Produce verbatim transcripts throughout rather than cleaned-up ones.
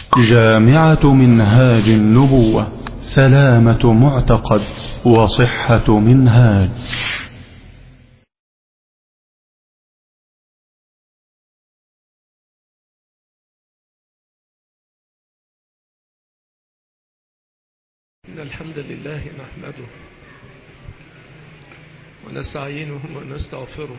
جامعة منهاج النبوة، سلامة معتقد وصحة منهاج. إن الحمد لله نحمده ونستعينه ونستغفره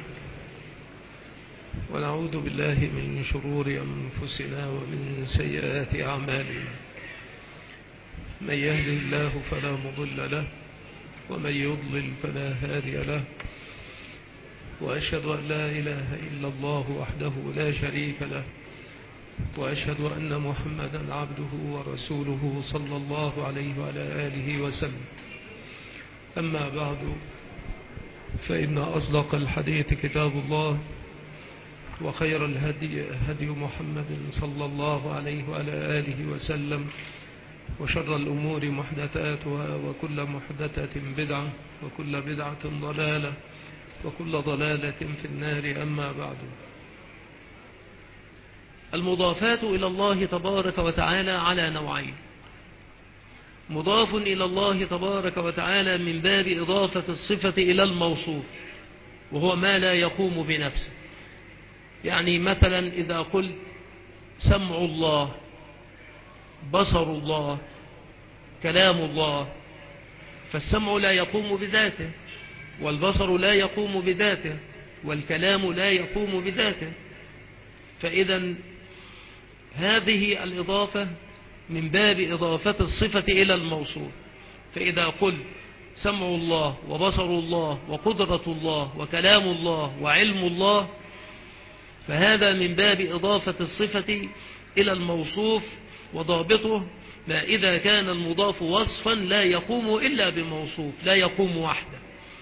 ونعوذ بالله من شرور أنفسنا ومن سيئات أعمالنا. من يهده الله فلا مضل له ومن يضلل فلا هادي له، وأشهد أن لا إله إلا الله وحده لا شريك له، وأشهد أن محمدا عبده ورسوله صلى الله عليه وعلى آله وسلم. أما بعد، فإن أصدق الحديث كتاب الله، وخير الهدي هدي محمد صلى الله عليه وعلى آله وسلم، وشر الأمور محدثاتها، وكل محدثة بدعة، وكل بدعة ضلالة، وكل ضلالة في النار. أما بعد، المضافات إلى الله تبارك وتعالى على نوعين: مضاف إلى الله تبارك وتعالى من باب إضافة الصفة إلى الموصوف، وهو ما لا يقوم بنفسه. يعني مثلا إذا قلت سمع الله، بصر الله، كلام الله، فالسمع لا يقوم بذاته، والبصر لا يقوم بذاته، والكلام لا يقوم بذاته. فإذا هذه الإضافة من باب إضافة الصفة إلى الموصوف. فإذا قلت سمع الله وبصر الله وقدرة الله وكلام الله وعلم الله، فهذا من باب إضافة الصفة إلى الموصوف، وضابطه ما إذا كان المضاف وصفا لا يقوم إلا بموصوف، لا يقوم وحده.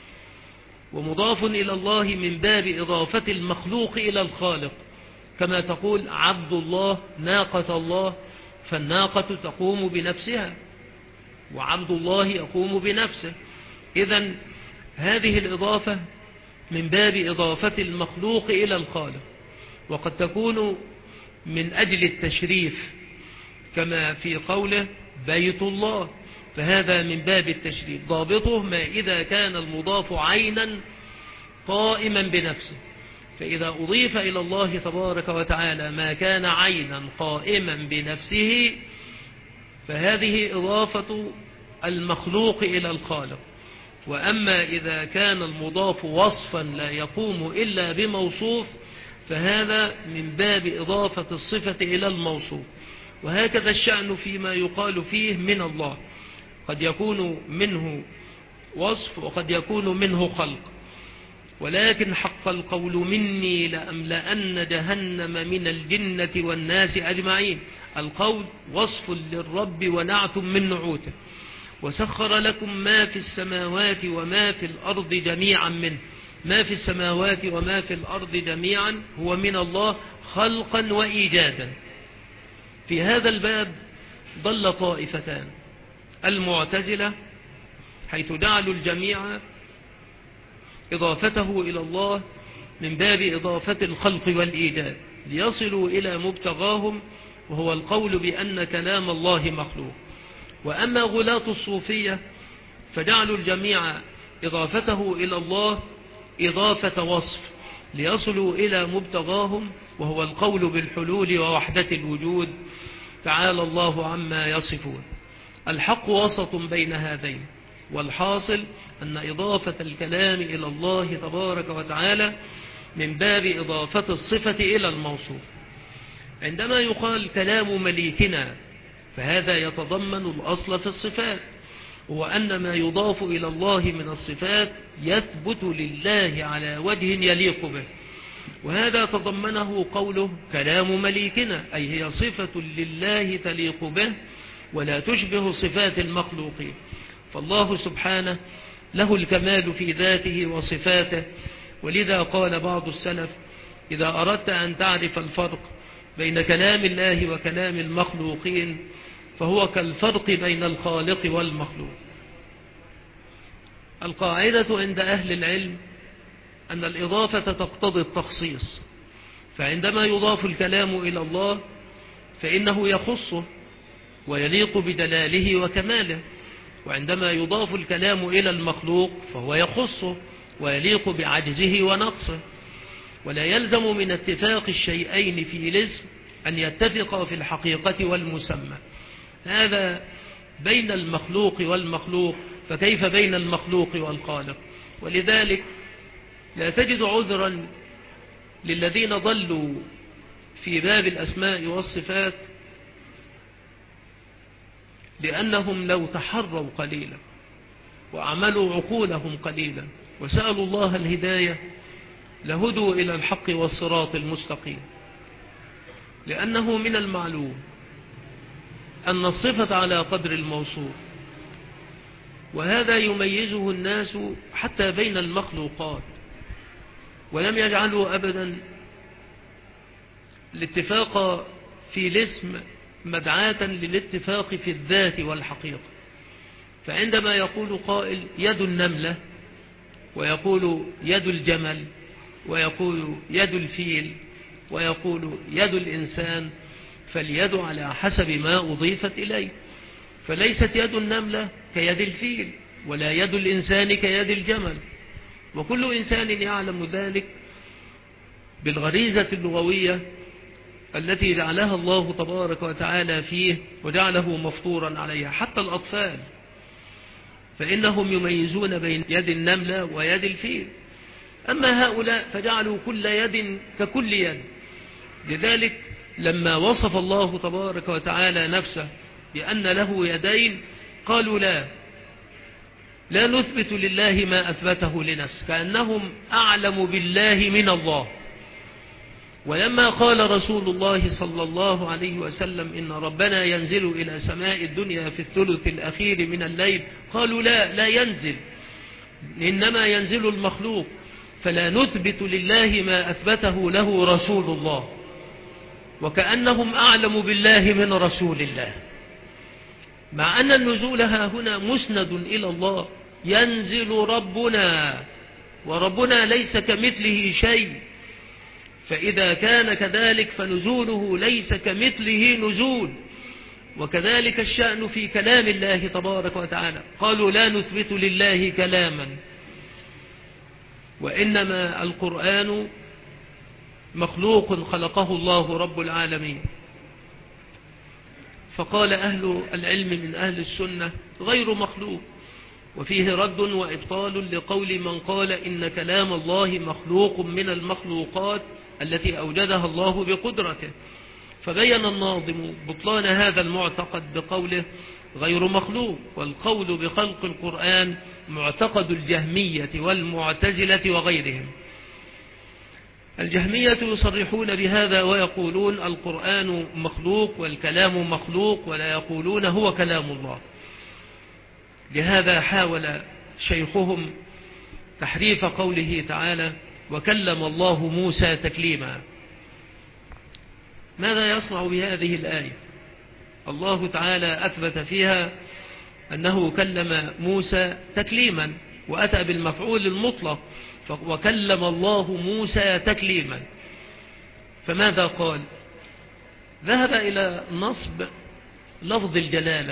ومضاف إلى الله من باب إضافة المخلوق إلى الخالق، كما تقول عبد الله، ناقة الله، فالناقة تقوم بنفسها وعبد الله يقوم بنفسه. إذن هذه الإضافة من باب إضافة المخلوق إلى الخالق، وقد تكون من أجل التشريف، كما في قوله بيت الله، فهذا من باب التشريف. ضابطه ما إذا كان المضاف عينا قائما بنفسه. فإذا أضيف إلى الله تبارك وتعالى ما كان عينا قائما بنفسه، فهذه إضافة المخلوق إلى الخالق. وأما إذا كان المضاف وصفا لا يقوم إلا بموصوف، فهذا من باب إضافة الصفة إلى الموصوف. وهكذا الشأن فيما يقال فيه من الله، قد يكون منه وصف وقد يكون منه خلق. ولكن حق القول مني لأملأن جهنم من الجنة والناس أجمعين. القول وصف للرب ونعت من نعوته. وسخر لكم ما في السماوات وما في الأرض جميعا منه. ما في السماوات وما في الأرض جميعا هو من الله خلقا وإيجادا. في هذا الباب ضل طائفتان: المعتزلة، حيث جعلوا الجميع إضافته إلى الله من باب إضافة الخلق والإيجاد ليصلوا إلى مبتغاهم، وهو القول بأن كلام الله مخلوق. وأما غلاة الصوفية فجعلوا الجميع إضافته إلى الله إضافة وصف ليصلوا إلى مبتغاهم، وهو القول بالحلول ووحدة الوجود، تعالى الله عما يصفون. الحق وسط بين هذين، والحاصل أن إضافة الكلام إلى الله تبارك وتعالى من باب إضافة الصفة إلى الموصوف. عندما يقال كلام مليكنا، فهذا يتضمن الأصل في الصفات، هو أن ما يضاف إلى الله من الصفات يثبت لله على وجه يليق به. وهذا تضمنه قوله كلام مليكنا، أي هي صفة لله تليق به ولا تشبه صفات المخلوقين. فالله سبحانه له الكمال في ذاته وصفاته. ولذا قال بعض السلف: إذا أردت أن تعرف الفرق بين كلام الله وكلام المخلوقين، فهو كالفرق بين الخالق والمخلوق. القاعدة عند أهل العلم أن الإضافة تقتضي التخصيص، فعندما يضاف الكلام إلى الله فإنه يخصه ويليق بدلاله وكماله. وعندما يضاف الكلام إلى المخلوق فهو يخصه ويليق بعجزه ونقصه. ولا يلزم من اتفاق الشيئين في الاسم أن يتفقا في الحقيقة والمسمى. هذا بين المخلوق والمخلوق، فكيف بين المخلوق والخالق؟ ولذلك لا تجد عذرا للذين ضلوا في باب الأسماء والصفات، لأنهم لو تحروا قليلا وأعملوا عقولهم قليلا وسألوا الله الهداية لهدوا إلى الحق والصراط المستقيم. لأنه من المعلوم أن الصفة على قدر الموصوف، وهذا يميزه الناس حتى بين المخلوقات، ولم يجعلوا أبدا الاتفاق في الاسم مدعاة للاتفاق في الذات والحقيقة. فعندما يقول قائل يد النملة، ويقول يد الجمل، ويقول يد الفيل، ويقول يد الإنسان، فاليد على حسب ما أضيفت إليه، فليست يد النملة كيد الفيل، ولا يد الإنسان كيد الجمل. وكل إنسان يعلم ذلك بالغريزة اللغوية التي جعلها الله تبارك وتعالى فيه وجعله مفطورا عليها. حتى الأطفال فإنهم يميزون بين يد النملة ويد الفيل. أما هؤلاء فجعلوا كل يد ككل يد. لذلك لما وصف الله تبارك وتعالى نفسه بأن له يدين قالوا لا لا نثبت لله ما أثبته لنفسه، كأنهم أعلم بالله من الله. ولما قال رسول الله صلى الله عليه وسلم إن ربنا ينزل إلى سماء الدنيا في الثلث الأخير من الليل، قالوا لا لا ينزل، إنما ينزل المخلوق، فلا نثبت لله ما أثبته له رسول الله، وكأنهم أعلم بالله من رسول الله، مع أن النزول ها هنا مسند إلى الله. ينزل ربنا، وربنا ليس كمثله شيء، فإذا كان كذلك فنزوله ليس كمثله نزول. وكذلك الشأن في كلام الله تبارك وتعالى، قالوا لا نثبت لله كلاما، وإنما القرآن مخلوق خلقه الله رب العالمين. فقال أهل العلم من أهل السنة غير مخلوق، وفيه رد وإبطال لقول من قال إن كلام الله مخلوق من المخلوقات التي أوجدها الله بقدرته. فبين الناظم بطلان هذا المعتقد بقوله غير مخلوق، والقول بخلق القرآن معتقد الجهمية والمعتزلة وغيرهم. الجهمية يصرحون بهذا ويقولون القرآن مخلوق والكلام مخلوق، ولا يقولون هو كلام الله. لهذا حاول شيخهم تحريف قوله تعالى وكلم الله موسى تكليما. ماذا يصنع بهذه الآية؟ الله تعالى أثبت فيها أنه كلم موسى تكليما، وأتى بالمفعول المطلق، وكلم الله موسى تكليما. فماذا قال؟ ذهب إلى نصب لفظ الجلالة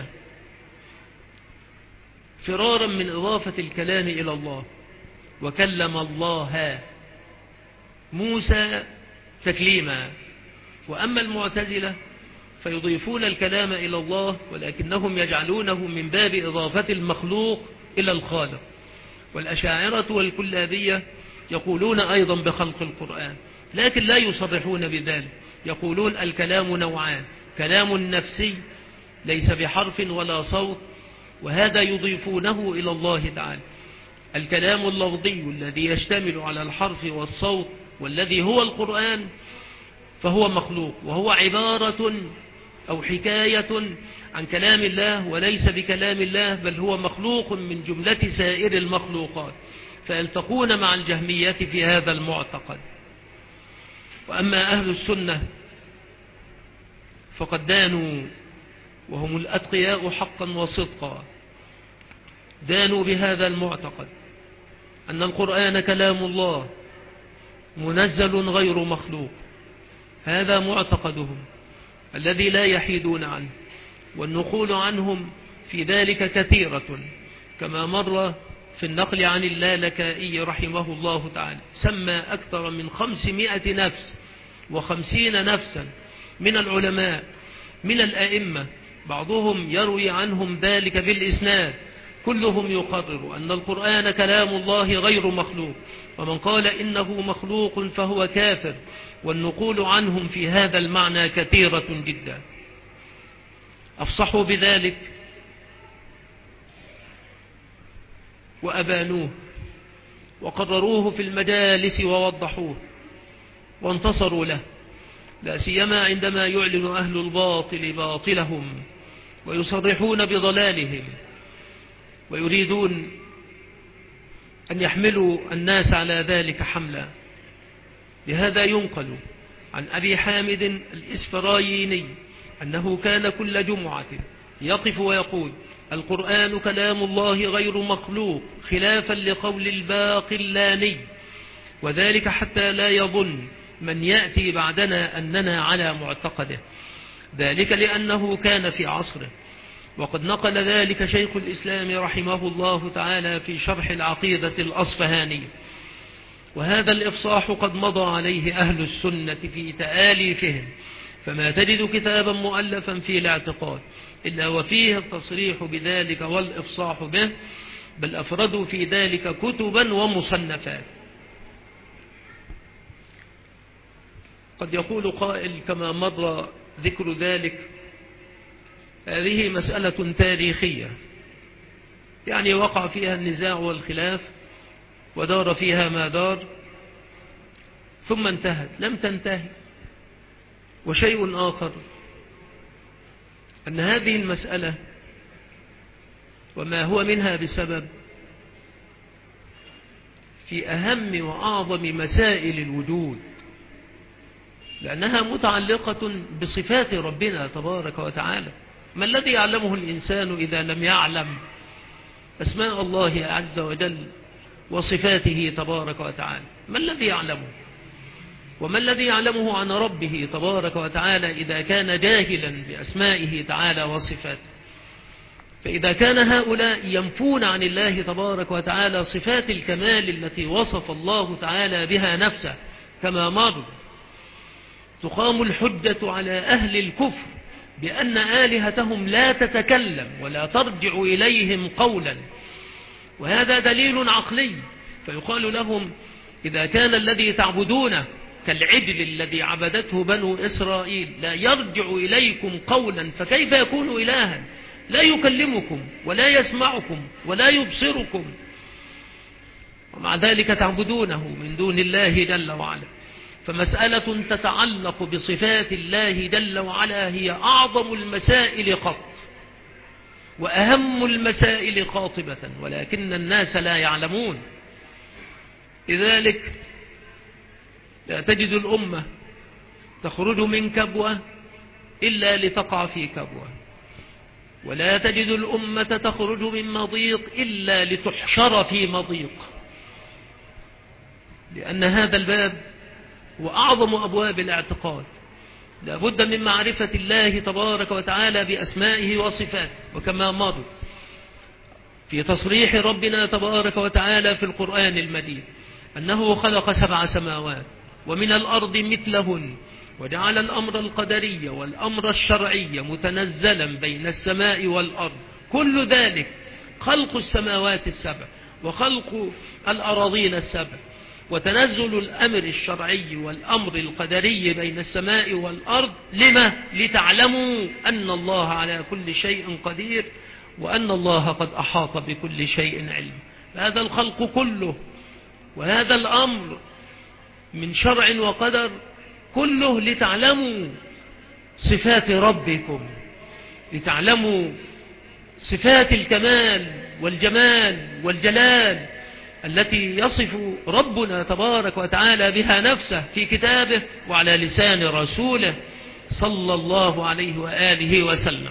فرارا من إضافة الكلام إلى الله، وكلم الله موسى تكليما. وأما المعتزلة فيضيفون الكلام إلى الله، ولكنهم يجعلونه من باب إضافة المخلوق إلى الخالق. والأشاعرة والكلابية يقولون أيضا بخلق القرآن، لكن لا يصرحون بذلك. يقولون الكلام نوعان، كلام نفسي ليس بحرف ولا صوت، وهذا يضيفونه إلى الله تعالى. الكلام اللفظي الذي يشتمل على الحرف والصوت والذي هو القرآن فهو مخلوق، وهو عبارة أو حكاية عن كلام الله وليس بكلام الله، بل هو مخلوق من جملة سائر المخلوقات. فيلتقون مع الجهمية في هذا المعتقد. وأما أهل السنة فقد دانوا، وهم الأتقياء حقا وصدقا، دانوا بهذا المعتقد أن القرآن كلام الله منزل غير مخلوق. هذا معتقدهم الذي لا يحيدون عنه، والنقول عنهم في ذلك كثيرة، كما مر في النقل عن اللالكائي رحمه الله تعالى سمى أكثر من خمسمائة نفس وخمسين نفسا من العلماء من الأئمة، بعضهم يروي عنهم ذلك بالإسناد، كلهم يقرر أن القرآن كلام الله غير مخلوق، ومن قال إنه مخلوق فهو كافر، والنقول عنهم في هذا المعنى كثيرة جدا. أفصحوا بذلك وأبانوه وقرروه في المجالس ووضحوه وانتصروا له، لا سيما عندما يعلن أهل الباطل باطلهم ويصرحون بضلالهم ويريدون أن يحملوا الناس على ذلك حملا. لهذا ينقل عن أبي حامد الإسفرايني أنه كان كل جمعة يقف ويقول: القرآن كلام الله غير مخلوق، خلافا لقول الباقلاني، وذلك حتى لا يظن من يأتي بعدنا أننا على معتقده، ذلك لأنه كان في عصره. وقد نقل ذلك شيخ الإسلام رحمه الله تعالى في شرح العقيدة الأصفهانية. وهذا الإفصاح قد مضى عليه أهل السنة في تآليفهم، فما تجد كتابا مؤلفا في الاعتقاد إلا وفيه التصريح بذلك والإفصاح به، بل أفردوا في ذلك كتبا ومصنفات. قد يقول قائل كما مضى ذكر ذلك: هذه مسألة تاريخية، يعني وقع فيها النزاع والخلاف ودار فيها ما دار ثم انتهت. لم تنتهي. وشيء آخر أن هذه المسألة وما هو منها بسبب في أهم وأعظم مسائل الوجود، لأنها متعلقة بصفات ربنا تبارك وتعالى. ما الذي يعلمه الإنسان إذا لم يعلم أسماء الله عز وجل وصفاته تبارك وتعالى؟ ما الذي يعلمه؟ وما الذي يعلمه عن ربه تبارك وتعالى إذا كان جاهلا بأسمائه تعالى وصفاته؟ فإذا كان هؤلاء ينفون عن الله تبارك وتعالى صفات الكمال التي وصف الله تعالى بها نفسه كما مر، تقام الحجة على أهل الكفر بأن آلهتهم لا تتكلم ولا ترجع إليهم قولا، وهذا دليل عقلي. فيقال لهم: إذا كان الذي تعبدونه كالعجل الذي عبدته بنو إسرائيل لا يرجع إليكم قولا، فكيف يكون إلها؟ لا يكلمكم ولا يسمعكم ولا يبصركم، ومع ذلك تعبدونه من دون الله جل وعلا. فمسألة تتعلق بصفات الله جل وعلا هي أعظم المسائل قط وأهم المسائل قاطبة، ولكن الناس لا يعلمون. لذلك لا تجد الأمة تخرج من كبوة إلا لتقع في كبوة، ولا تجد الأمة تخرج من مضيق إلا لتحشر في مضيق، لأن هذا الباب وأعظم أبواب الاعتقاد. لا بد من معرفة الله تبارك وتعالى بأسمائه وصفاته، وكما مر في تصريح ربنا تبارك وتعالى في القرآن المجيد أنه خلق سبع سماوات ومن الأرض مثلهن، وجعل الأمر القدري والأمر الشرعي متنزلا بين السماء والأرض. كل ذلك خلق السماوات السبع وخلق الأراضين السبع وتنزل الأمر الشرعي والأمر القدري بين السماء والأرض. لما؟ لتعلموا أن الله على كل شيء قدير وأن الله قد أحاط بكل شيء علم. هذا الخلق كله وهذا الأمر من شرع وقدر كله لتعلموا صفات ربكم، لتعلموا صفات الكمال والجمال والجلال التي يصف ربنا تبارك وتعالى بها نفسه في كتابه وعلى لسان رسوله صلى الله عليه وآله وسلم.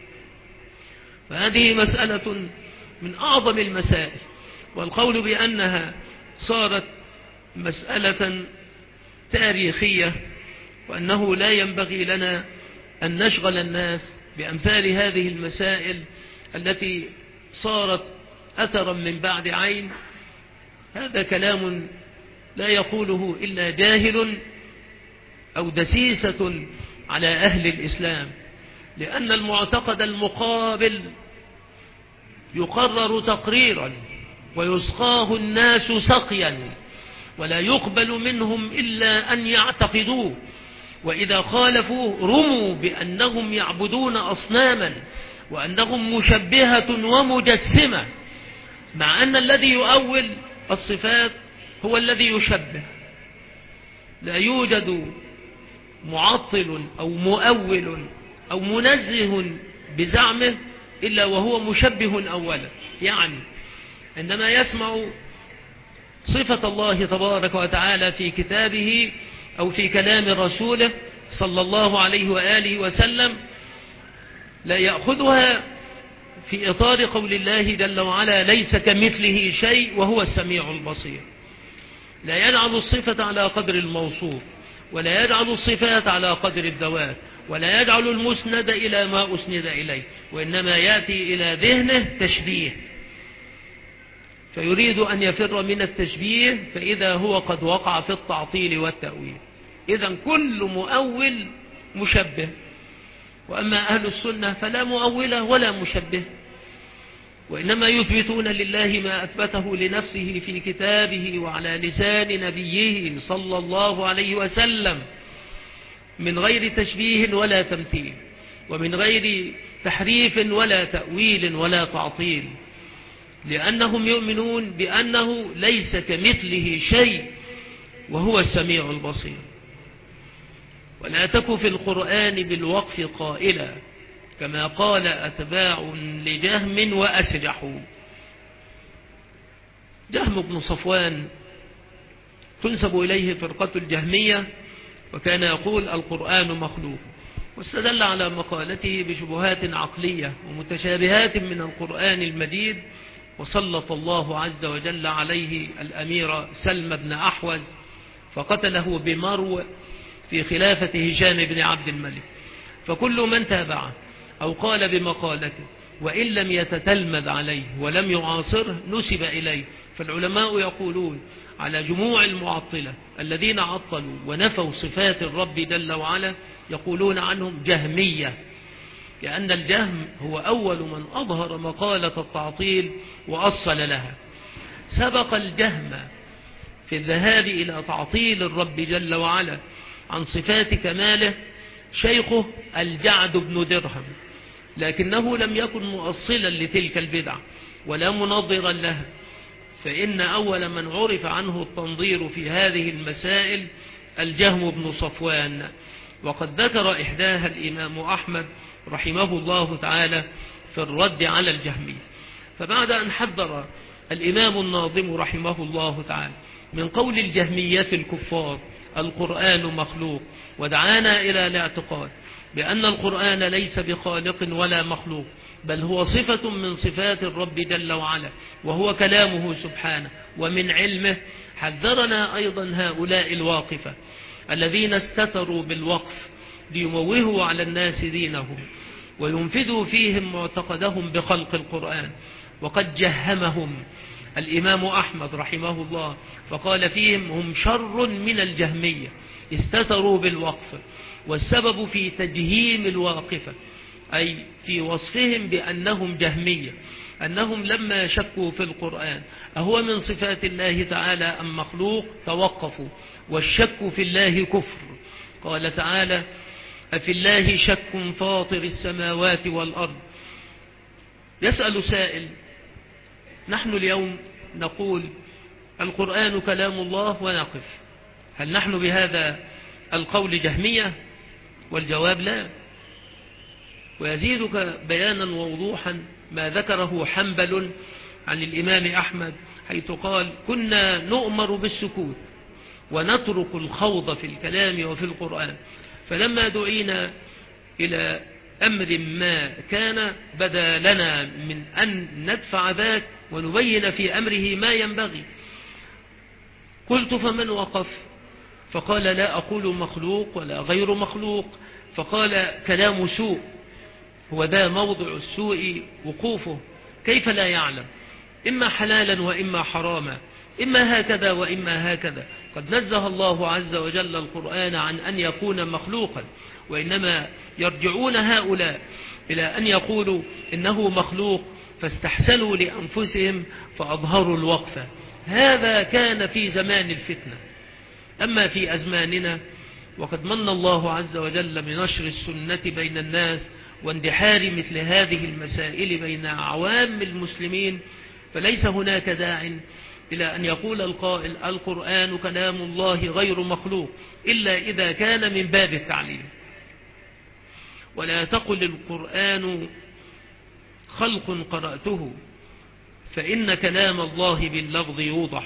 فهذه مسألة من أعظم المسائل، والقول بأنها صارت مسألة تاريخية وأنه لا ينبغي لنا أن نشغل الناس بأمثال هذه المسائل التي صارت أثرا من بعد عين، هذا كلام لا يقوله إلا جاهل أو دسيسة على أهل الإسلام، لأن المعتقد المقابل يقرر تقريرا ويسقاه الناس سقيا، ولا يقبل منهم إلا أن يعتقدوه، وإذا خالفوه رموا بأنهم يعبدون أصناما وأنهم مشبهة ومجسمة، مع أن الذي يؤول الصفات هو الذي يشبه. لا يوجد معطل أو مؤول أو منزه بزعمه إلا وهو مشبه أولا. يعني عندما يسمع صفة الله تبارك وتعالى في كتابه أو في كلام رسوله صلى الله عليه وآله وسلم، لا يأخذها في إطار قول الله جل وعلا ليس كمثله شيء وهو السميع البصير. لا يجعل الصفة على قدر الموصوف، ولا يجعل الصفات على قدر الذوات، ولا يجعل المسند إلى ما أسند إليه، وإنما يأتي إلى ذهنه تشبيه، فيريد أن يفر من التشبيه، فإذا هو قد وقع في التعطيل والتأويل. إذن كل مؤول مشبه، وأما أهل السنة فلا مؤولة ولا مشبه، وإنما يثبتون لله ما أثبته لنفسه في كتابه وعلى لسان نبيه صلى الله عليه وسلم، من غير تشبيه ولا تمثيل، ومن غير تحريف ولا تأويل ولا تعطيل، لأنهم يؤمنون بأنه ليس كمثله شيء وهو السميع البصير. ولا تك في القرآن بالوقف قائلا كما قال أتباع لجهم وأسجحوا. جهم بن صفوان تنسب إليه فرقة الجهمية، وكان يقول القرآن مخلوق، واستدل على مقالته بشبهات عقلية ومتشابهات من القرآن المجيد، وسلط الله عز وجل عليه الأمير سلم بن أحوز فقتله بمرو في خلافة هشام بن عبد الملك. فكل من تابعه أو قال بمقالته وإن لم يتتلمذ عليه ولم يعاصره نسب إليه. فالعلماء يقولون على جموع المعطلة الذين عطلوا ونفوا صفات الرب جل وعلا يقولون عنهم جهمية، لأن الجهم هو أول من أظهر مقالة التعطيل وأصل لها. سبق الجهم في الذهاب إلى تعطيل الرب جل وعلا عن صفات كماله شيخه الجعد بن درهم، لكنه لم يكن مؤصلا لتلك البدع ولا منظرا لها، فإن أول من عرف عنه التنظير في هذه المسائل الجهم بن صفوان، وقد ذكر إحداها الإمام أحمد رحمه الله تعالى في الرد على الجهمية. فبعد أن حذر الإمام الناظم رحمه الله تعالى من قول الجهمية الكفار القرآن مخلوق، ودعانا إلى الاعتقاد بأن القرآن ليس بخالق ولا مخلوق، بل هو صفة من صفات الرب جل وعلا وهو كلامه سبحانه ومن علمه، حذرنا أيضا هؤلاء الواقفة الذين استتروا بالوقف ليموهوا على الناس دينهم وينفذوا فيهم معتقدهم بخلق القرآن. وقد جهمهم الإمام أحمد رحمه الله فقال فيهم هم شر من الجهمية، استتروا بالوقف، والسبب في تجهيم الواقفة أي في وصفهم بأنهم جهمية أنهم لما شكوا في القرآن أهو من صفات الله تعالى أم مخلوق توقفوا، والشك في الله كفر. قال تعالى أفي الله شك فاطر السماوات والأرض. يسأل سائل، نحن اليوم نقول القرآن كلام الله ونقف، هل نحن بهذا القول جهمية؟ والجواب لا. ويزيدك بيانا ووضوحا ما ذكره حنبل عن الإمام أحمد حيث قال كنا نؤمر بالسكوت ونترك الخوض في الكلام وفي القرآن، فلما دعينا إلى أمر ما كان بدا لنا من أن ندفع ذاك ونبين في أمره ما ينبغي. قلت فمن وقف؟ فقال لا أقول مخلوق ولا غير مخلوق، فقال كلام سوء هو ده موضع السوء وقوفه، كيف لا يعلم؟ إما حلالا وإما حراما، إما هكذا وإما هكذا. قد نزه الله عز وجل القرآن عن أن يكون مخلوقا، وإنما يرجعون هؤلاء إلى أن يقولوا إنه مخلوق فاستحسنوا لأنفسهم فأظهروا الوقفة. هذا كان في زمان الفتنة. أما في أزماننا وقد من الله عز وجل بنشر السنة بين الناس واندحار مثل هذه المسائل بين عوام المسلمين، فليس هناك داع إلى أن يقول القائل القرآن كلام الله غير مخلوق إلا إذا كان من باب التعليم. ولا تقل القرآن خلق قرأته، فإن كلام الله باللفظ يوضح.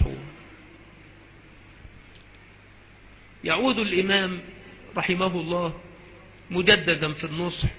يعود الإمام رحمه الله مجددا في النصح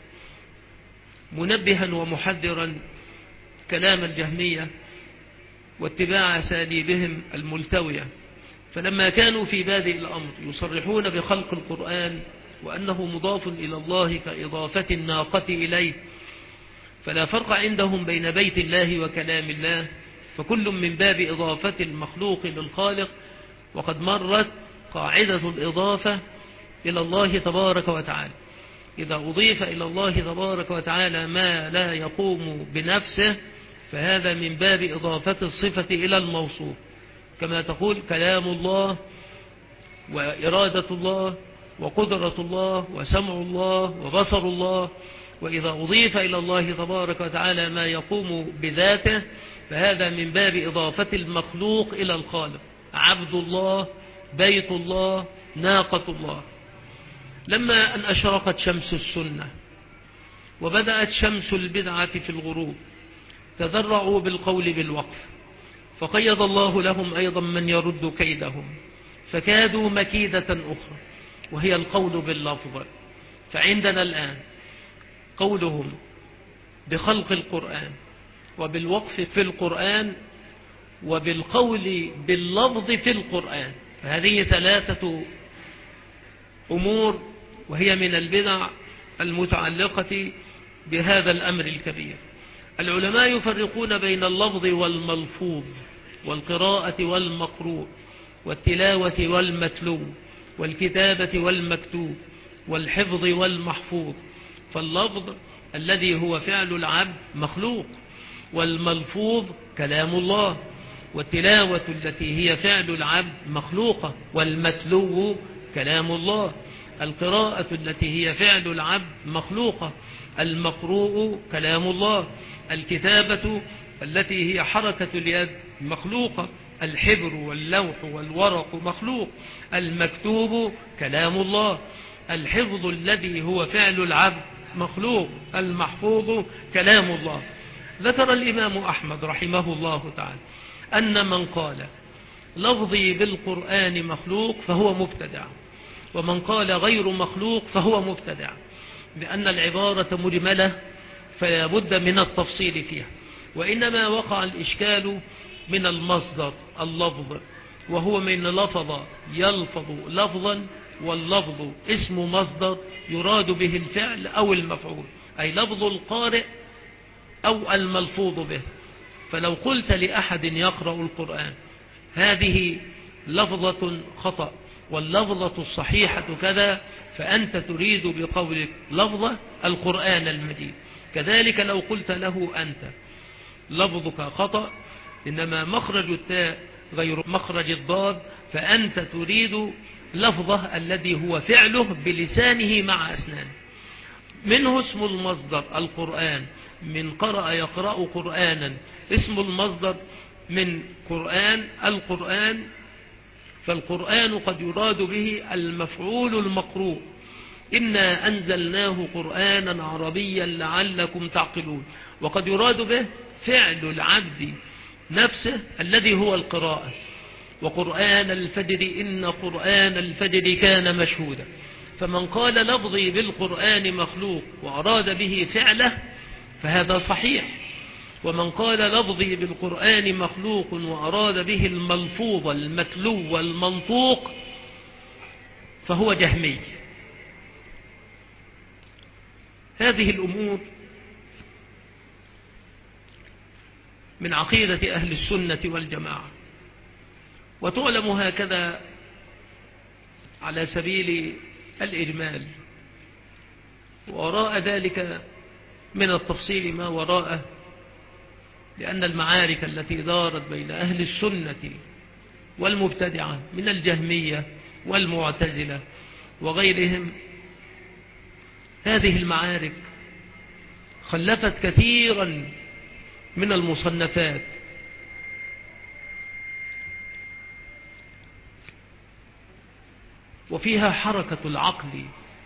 منبها ومحذرا كلام الجهمية واتباع أساليبهم الملتوية. فلما كانوا في بادئ الأمر يصرحون بخلق القرآن وأنه مضاف إلى الله كإضافة الناقة إليه، فلا فرق عندهم بين بيت الله وكلام الله، فكل من باب إضافة المخلوق للخالق. وقد مرت قاعدة الإضافة إلى الله تبارك وتعالى، إذا أضيف إلى الله تبارك وتعالى ما لا يقوم بنفسه فهذا من باب إضافة الصفة إلى الموصوف، كما تقول كلام الله وإرادة الله وقدرة الله وسمع الله وبصر الله. وإذا أضيف إلى الله تبارك وتعالى ما يقوم بذاته فهذا من باب إضافة المخلوق إلى الخالق، عبد الله، بيت الله، ناقة الله. لما أن أشرقت شمس السنة وبدأت شمس البدعة في الغروب تذرعوا بالقول بالوقف، فقيض الله لهم أيضا من يرد كيدهم، فكادوا مكيدة أخرى وهي القول باللفظ. فعندنا الآن قولهم بخلق القرآن وبالوقف في القرآن وبالقول باللفظ في القرآن، فهذه ثلاثة أمور وهي من البدع المتعلقة بهذا الأمر الكبير. العلماء يفرقون بين اللفظ والملفوظ والقراءة والمقروء والتلاوة والمتلو والكتابة والمكتوب والحفظ والمحفوظ. فاللفظ الذي هو فعل العبد مخلوق، والملفوظ كلام الله، والتلاوة التي هي فعل العبد مخلوقة، والمتلو كلام الله، القراءة التي هي فعل العبد مخلوقة، المقروء كلام الله، الكتابة التي هي حركة اليد مخلوقة، الحبر واللوح والورق مخلوق، المكتوب كلام الله، الحفظ الذي هو فعل العبد مخلوق، المحفوظ كلام الله. ذكر الإمام أحمد رحمه الله تعالى أن من قال لفظي بالقرآن مخلوق فهو مبتدع، ومن قال غير مخلوق فهو مبتدع، بأن العبارة مجملة فلا بد من التفصيل فيها، وإنما وقع الإشكال من المصدر اللفظ، وهو من لفظ يلفظ لفظا، واللفظ اسم مصدر يراد به الفعل أو المفعول، أي لفظ القارئ أو الملفوظ به. فلو قلت لأحد يقرأ القرآن هذه لفظة خطأ واللفظة الصحيحة كذا، فأنت تريد بقولك لفظة القرآن المجيد. كذلك لو قلت له أنت لفظك خطأ إنما مخرج التاء غير مخرج الضاد، فأنت تريد لفظه الذي هو فعله بلسانه مع أسنانه. منه اسم المصدر القرآن، من قرأ يقرأ قرآنا، اسم المصدر من قرآن القرآن، فالقرآن قد يراد به المفعول المقروء، إنا أنزلناه قرآنا عربيا لعلكم تعقلون، وقد يراد به فعل العبد نفسه الذي هو القراءة، وقرآن الفجر إن قرآن الفجر كان مشهودا. فمن قال لفظي بالقرآن مخلوق وأراد به فعله فهذا صحيح، ومن قال لفظي بالقرآن مخلوق وأراد به الملفوظ المتلو والمنطوق فهو جهمي. هذه الأمور من عقيدة أهل السنة والجماعة. وتعلم هكذا على سبيل الإجمال، وراء ذلك من التفصيل ما وراءه، لأن المعارك التي دارت بين أهل السنة والمبتدعة من الجهمية والمعتزلة وغيرهم، هذه المعارك خلفت كثيرا من المصنفات وفيها حركة العقل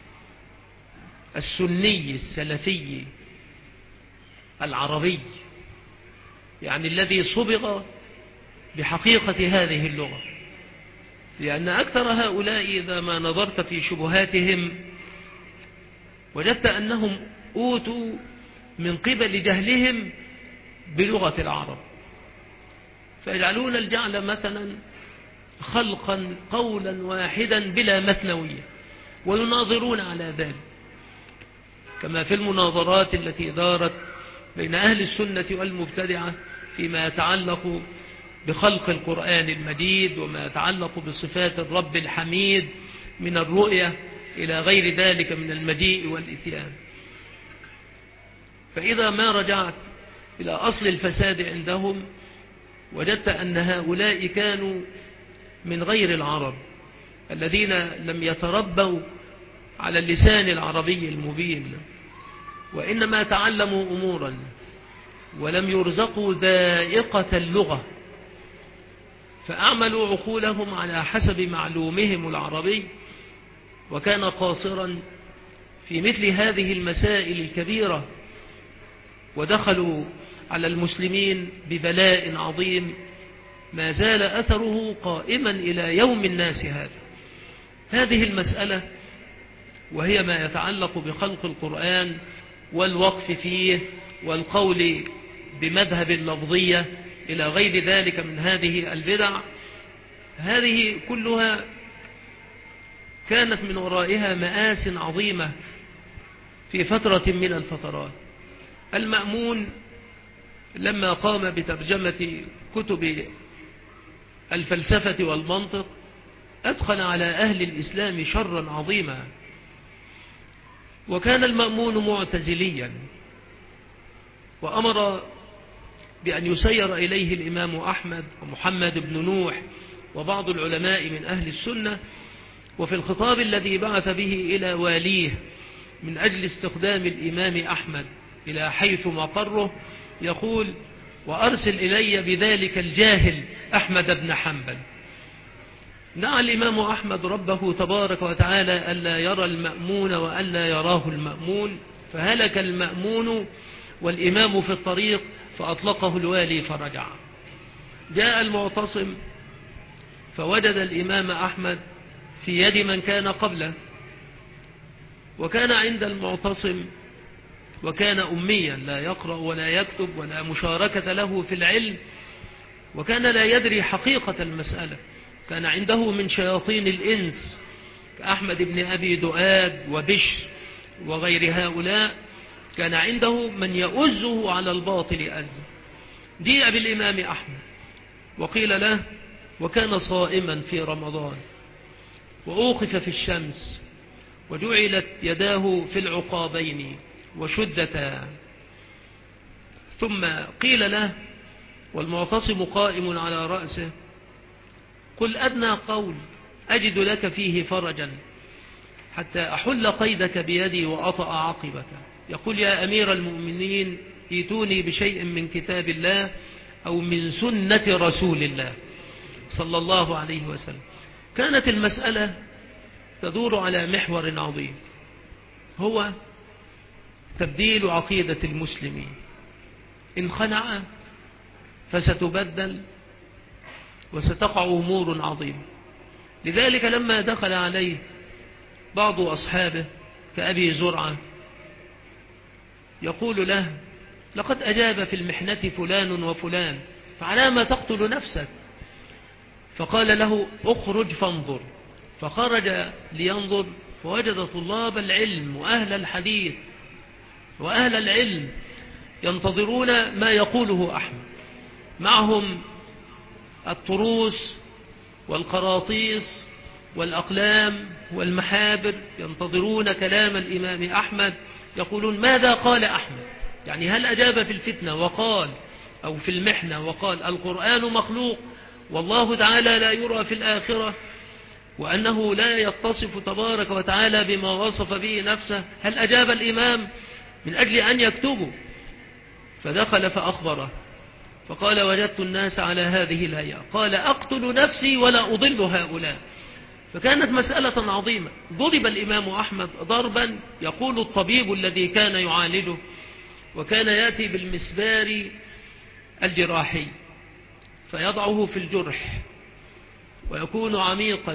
السني السلفي العربي، يعني الذي صبغ بحقيقة هذه اللغة. لأن أكثر هؤلاء إذا ما نظرت في شبهاتهم وجدت أنهم أوتوا من قبل جهلهم بلغة العرب، فيجعلون الجعل مثلا خلقا قولا واحدا بلا مثنوية، ويناظرون على ذلك، كما في المناظرات التي دارت بين أهل السنة والمبتدعة فيما يتعلق بخلق القرآن المجيد وما يتعلق بصفات الرب الحميد من الرؤية إلى غير ذلك من المجيء والإتيان. فإذا ما رجعت إلى أصل الفساد عندهم وجدت أن هؤلاء كانوا من غير العرب الذين لم يتربوا على اللسان العربي المبين، وإنما تعلموا أمورا ولم يرزقوا ذائقة اللغة، فأعملوا عقولهم على حسب معلومهم العربي، وكان قاصرا في مثل هذه المسائل الكبيرة، ودخلوا على المسلمين ببلاء عظيم ما زال أثره قائما إلى يوم الناس هذا. هذه المسألة وهي ما يتعلق بخلق القرآن والوقف فيه والقول بمذهب اللفظية إلى غير ذلك من هذه البدع، هذه كلها كانت من ورائها مآس عظيمة في فترة من الفترات. المأمون لما قام بترجمة كتب الفلسفة والمنطق أدخل على أهل الإسلام شرا عظيما، وكان المأمون معتزليا، وأمر بأن يسير إليه الإمام أحمد ومحمد بن نوح وبعض العلماء من أهل السنة، وفي الخطاب الذي بعث به إلى واليه من أجل استخدام الإمام أحمد إلى حيث مقره يقول: وأرسل إلي بذلك الجاهل أحمد بن حنبل. دعا الإمام أحمد ربه تبارك وتعالى ألا يرى المأمون وألا يراه المأمون، فهلك المأمون والإمام في الطريق، فأطلقه الوالي فرجع. جاء المعتصم فوجد الإمام أحمد في يد من كان قبله، وكان عند المعتصم وكان أميا لا يقرأ ولا يكتب ولا مشاركة له في العلم، وكان لا يدري حقيقة المسألة، كان عنده من شياطين الإنس كأحمد بن أبي دؤاد وبشر وغير هؤلاء، كان عنده من يؤزه على الباطل أزا. جيء بالإمام أحمد وقيل له، وكان صائما في رمضان، وأوقف في الشمس وجعلت يداه في العقابين وشدتا، ثم قيل له والمعتصم قائم على رأسه: قل أدنى قول أجد لك فيه فرجا حتى أحل قيدك بيدي وأطأ عقبك. يقول: يا أمير المؤمنين ائتوني بشيء من كتاب الله أو من سنة رسول الله صلى الله عليه وسلم. كانت المسألة تدور على محور عظيم، هو تبديل عقيدة المسلمين. إن خنع فستبدل وستقع أمور عظيمة. لذلك لما دخل عليه بعض أصحابه كأبي زرعة يقول له: لقد أجاب في المحنة فلان وفلان، فعلى ما تقتل نفسك؟ فقال له: اخرج فانظر. فخرج لينظر فوجد طلاب العلم وأهل الحديث وأهل العلم ينتظرون ما يقوله أحمد، معهم الطروس والقراطيس والأقلام والمحابر، ينتظرون كلام الإمام أحمد، يقولون ماذا قال أحمد؟ يعني هل أجاب في الفتنة وقال، أو في المحنة وقال القرآن مخلوق والله تعالى لا يرى في الآخرة، وأنه لا يتصف تبارك وتعالى بما وصف به نفسه؟ هل أجاب الإمام من أجل أن يكتبه؟ فدخل فأخبره فقال وجدت الناس على هذه الهيئة، قال أقتل نفسي ولا أضل هؤلاء. فكانت مسألة عظيمة. ضرب الإمام أحمد ضربا، يقول الطبيب الذي كان يعالجه وكان يأتي بالمسبار الجراحي فيضعه في الجرح ويكون عميقا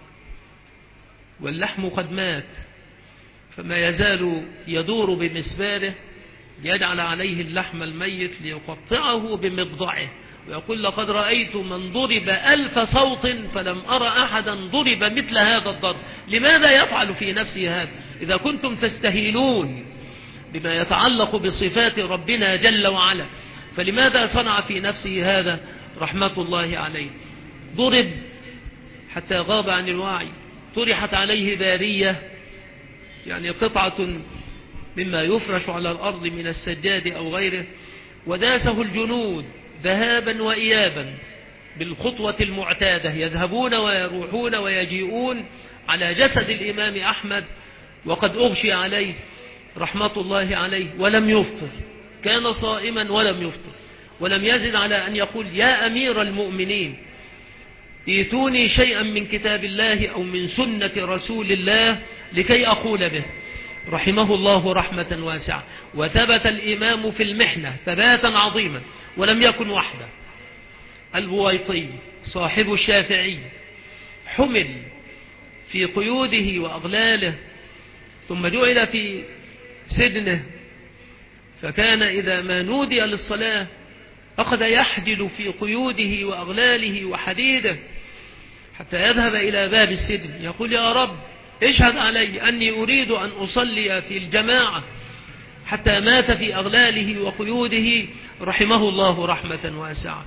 واللحم قد مات، فما يزال يدور بمسباره يجعل عليه اللحم الميت ليقطعه بمقضعه، ويقول لقد رأيت من ضرب ألف صوت فلم أرى أحدا ضرب مثل هذا الضرب. لماذا يفعل في نفسه هذا؟ إذا كنتم تستهينون بما يتعلق بصفات ربنا جل وعلا، فلماذا صنع في نفسه هذا رحمة الله عليه؟ ضرب حتى غاب عن الوعي، طرحت عليه بارية، يعني قطعة مما يفرش على الأرض من السجاد أو غيره، وداسه الجنود ذهابا وإيابا بالخطوة المعتادة، يذهبون ويروحون ويجيئون على جسد الإمام أحمد وقد أغشي عليه رحمة الله عليه ولم يفطر، كان صائما ولم يفطر، ولم يزد على أن يقول يا أمير المؤمنين ائتوني شيئا من كتاب الله أو من سنة رسول الله لكي أقول به، رحمه الله رحمة واسعة. وثبت الإمام في المحنة ثباتا عظيما ولم يكن وحده. البويطي صاحب الشافعي حمل في قيوده وأغلاله ثم جعل في سجنه، فكان إذا ما نودي للصلاة أخذ يحجل في قيوده وأغلاله وحديده حتى يذهب إلى باب السجن يقول يا رب اشهد علي أني أريد أن أصلي في الجماعة، حتى مات في أغلاله وقيوده رحمه الله رحمة واسعة.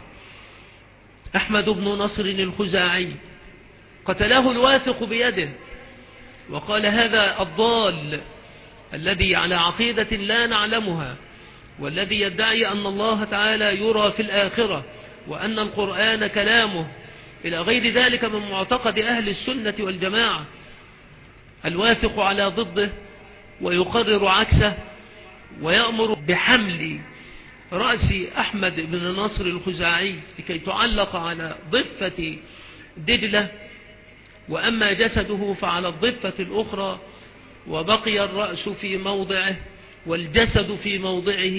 أحمد بن نصر الخزاعي قتله الواثق بيده، وقال هذا الضال الذي على عقيدة لا نعلمها، والذي يدعي أن الله تعالى يرى في الآخرة وأن القرآن كلامه إلى غير ذلك من معتقد أهل السنة والجماعة، الواثق على ضده ويقرر عكسه، ويأمر بحمل رأس أحمد بن نصر الخزاعي لكي تعلق على ضفة دجلة، وأما جسده فعلى الضفة الأخرى، وبقي الرأس في موضعه والجسد في موضعه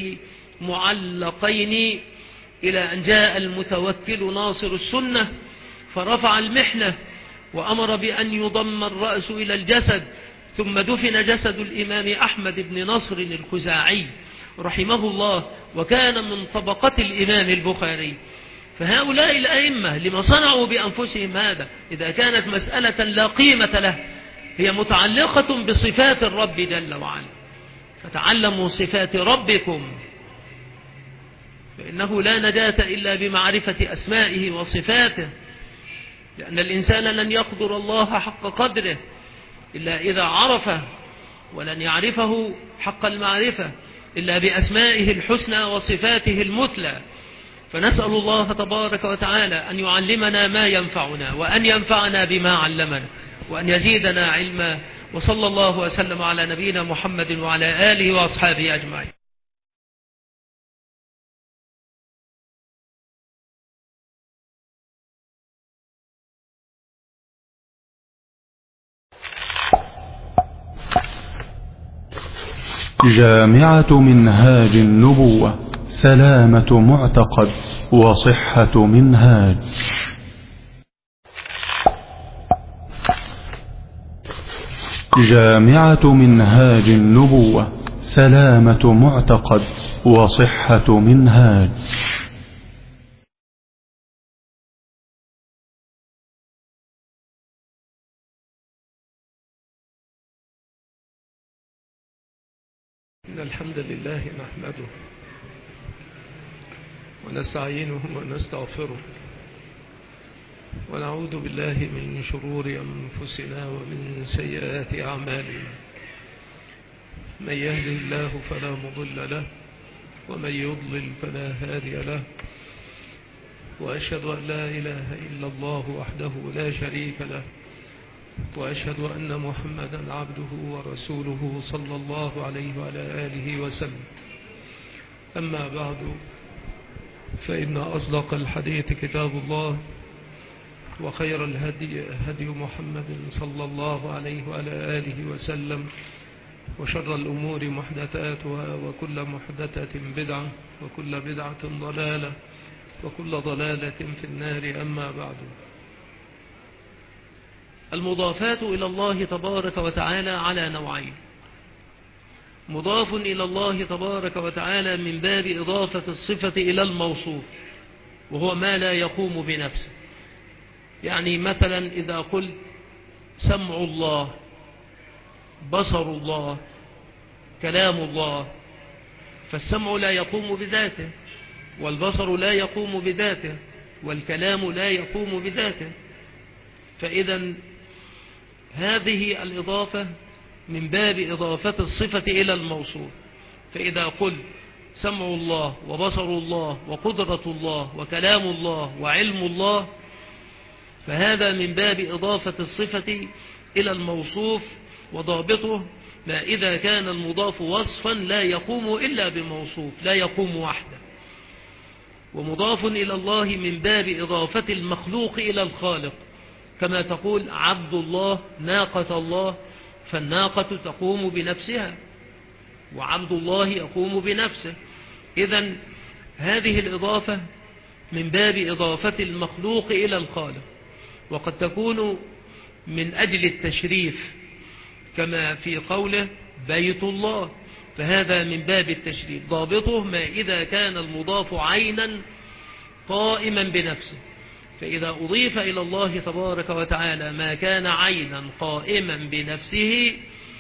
معلقين، إلى أن جاء المتوكل ناصر السنة فرفع المحنة وأمر بأن يضم الرأس إلى الجسد، ثم دفن جسد الإمام أحمد بن نصر الخزاعي رحمه الله، وكان من طبقة الإمام البخاري. فهؤلاء الأئمة لما صنعوا بأنفسهم هذا إذا كانت مسألة لا قيمة له، هي متعلقة بصفات الرب جل وعلا، فتعلموا صفات ربكم، فإنه لا نجاة إلا بمعرفة أسمائه وصفاته، لأن الإنسان لن يقدر الله حق قدره إلا إذا عرفه، ولن يعرفه حق المعرفة إلا بأسمائه الحسنى وصفاته المثلى. فنسأل الله تبارك وتعالى أن يعلمنا ما ينفعنا، وأن ينفعنا بما علمنا، وأن يزيدنا علما. وصلى الله وسلم على نبينا محمد وعلى آله وأصحابه أجمعين. جامعة منهاج النبوة، سلامة معتقد وصحة منهاج. جامعة منهاج النبوة، سلامة معتقد وصحة منهاج. إن الحمد لله نحمده ونستعينه ونستغفره ونعوذ بالله من شرور أنفسنا ومن سيئات أعمالنا. من يهده الله فلا مضل له ومن يضلل فلا هادي له، وأشهد أن لا إله إلا الله وحده لا شريك له، وأشهد أن محمدا عبده ورسوله صلى الله عليه وعلى آله وسلم. أما بعد، فإن أصدق الحديث كتاب الله، وخير الهدي هدي محمد صلى الله عليه وعلى آله وسلم، وشر الأمور محدثاتها، وكل محدثة بدعة، وكل بدعة ضلالة، وكل ضلالة في النار. أما بعد، المضافات إلى الله تبارك وتعالى على نوعين: مضاف إلى الله تبارك وتعالى من باب إضافة الصفة إلى الموصوف، وهو ما لا يقوم بنفسه. يعني مثلا إذا قلت سمع الله، بصر الله، كلام الله، فالسمع لا يقوم بذاته، والبصر لا يقوم بذاته، والكلام لا يقوم بذاته. فإذا هذه الإضافة من باب إضافة الصفة إلى الموصوف. فإذا قلت سمع الله وبصر الله وقدرة الله وكلام الله وعلم الله، فهذا من باب إضافة الصفة إلى الموصوف، وضابطه ما إذا كان المضاف وصفا لا يقوم إلا بموصوف، لا يقوم وحده. ومضاف إلى الله من باب إضافة المخلوق إلى الخالق، كما تقول عبد الله ناقة الله، فالناقة تقوم بنفسها وعبد الله يقوم بنفسه. إذن هذه الإضافة من باب إضافة المخلوق إلى الخالق، وقد تكون من أجل التشريف، كما في قوله بيت الله، فهذا من باب التشريف. ضابطه ما إذا كان المضاف عينا قائما بنفسه. فإذا أضيف إلى الله تبارك وتعالى ما كان عينا قائما بنفسه،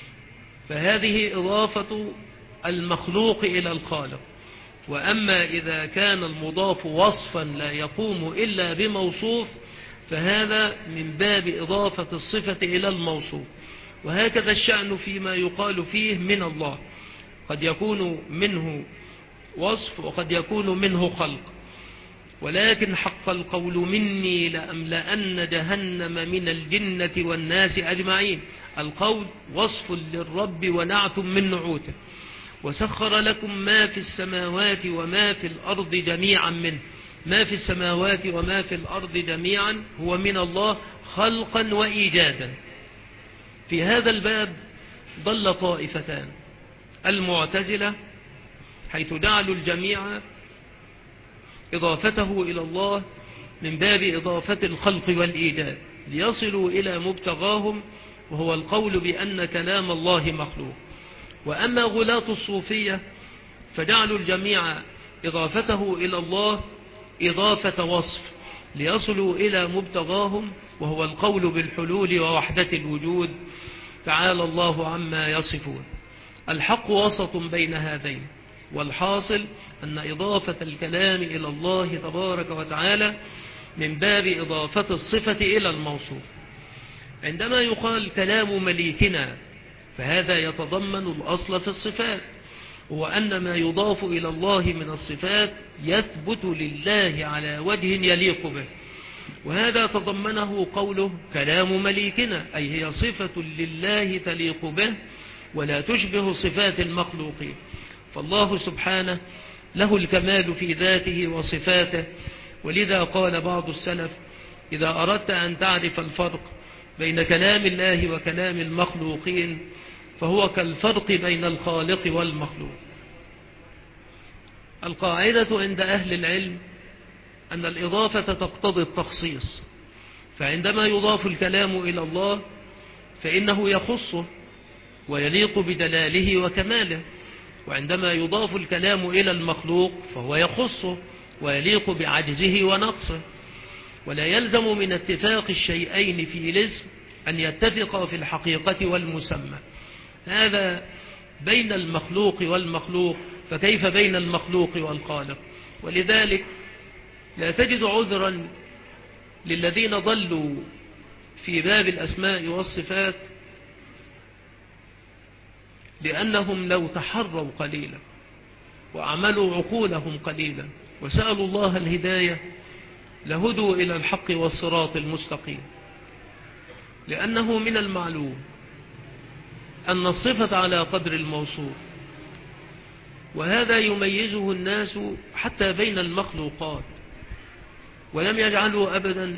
فهذه إضافة المخلوق إلى الخالق. وأما إذا كان المضاف وصفا لا يقوم إلا بموصوف، فهذا من باب إضافة الصفة إلى الموصوف. وهكذا الشأن فيما يقال فيه من الله، قد يكون منه وصف وقد يكون منه خلق. ولكن حق القول مني لأملأن جهنم من الجنة والناس أجمعين. القول وصف للرب ونعت من نعوته. وسخر لكم ما في السماوات وما في الأرض جميعا منه. ما في السماوات وما في الأرض جميعا هو من الله خلقا وإيجادا. في هذا الباب ضل طائفتان: المعتزلة، حيث جعلوا الجميع إضافته إلى الله من باب إضافة الخلق والإيجاد ليصلوا إلى مبتغاهم، وهو القول بأن كلام الله مخلوق. وأما غلاة الصوفية فجعلوا الجميع إضافته إلى الله إضافة وصف ليصلوا إلى مبتغاهم، وهو القول بالحلول ووحدة الوجود، تعالى الله عما يصفون. الحق وسط بين هذين، والحاصل أن إضافة الكلام إلى الله تبارك وتعالى من باب إضافة الصفة إلى الموصوف. عندما يقال كلام مليكنا، فهذا يتضمن الأصل في الصفات، هو أن ما يضاف إلى الله من الصفات يثبت لله على وجه يليق به. وهذا تضمنه قوله كلام مليكنا، أي هي صفة لله تليق به ولا تشبه صفات المخلوقين. فالله سبحانه له الكمال في ذاته وصفاته. ولذا قال بعض السلف: إذا أردت أن تعرف الفرق بين كلام الله وكلام المخلوقين، فهو كالفرق بين الخالق والمخلوق. القاعدة عند أهل العلم أن الإضافة تقتضي التخصيص، فعندما يضاف الكلام إلى الله فإنه يخصه ويليق بدلاله وكماله، وعندما يضاف الكلام إلى المخلوق فهو يخصه ويليق بعجزه ونقصه. ولا يلزم من اتفاق الشيئين في الاسم أن يتفقا في الحقيقة والمسمى. هذا بين المخلوق والمخلوق، فكيف بين المخلوق والخالق؟ ولذلك لا تجد عذرا للذين ضلوا في باب الأسماء والصفات، لأنهم لو تحروا قليلا وأعملوا عقولهم قليلا وسألوا الله الهداية لهدوا إلى الحق والصراط المستقيم. لأنه من المعلوم أن الصفة على قدر الموصوف، وهذا يميزه الناس حتى بين المخلوقات، ولم يجعلوا أبدا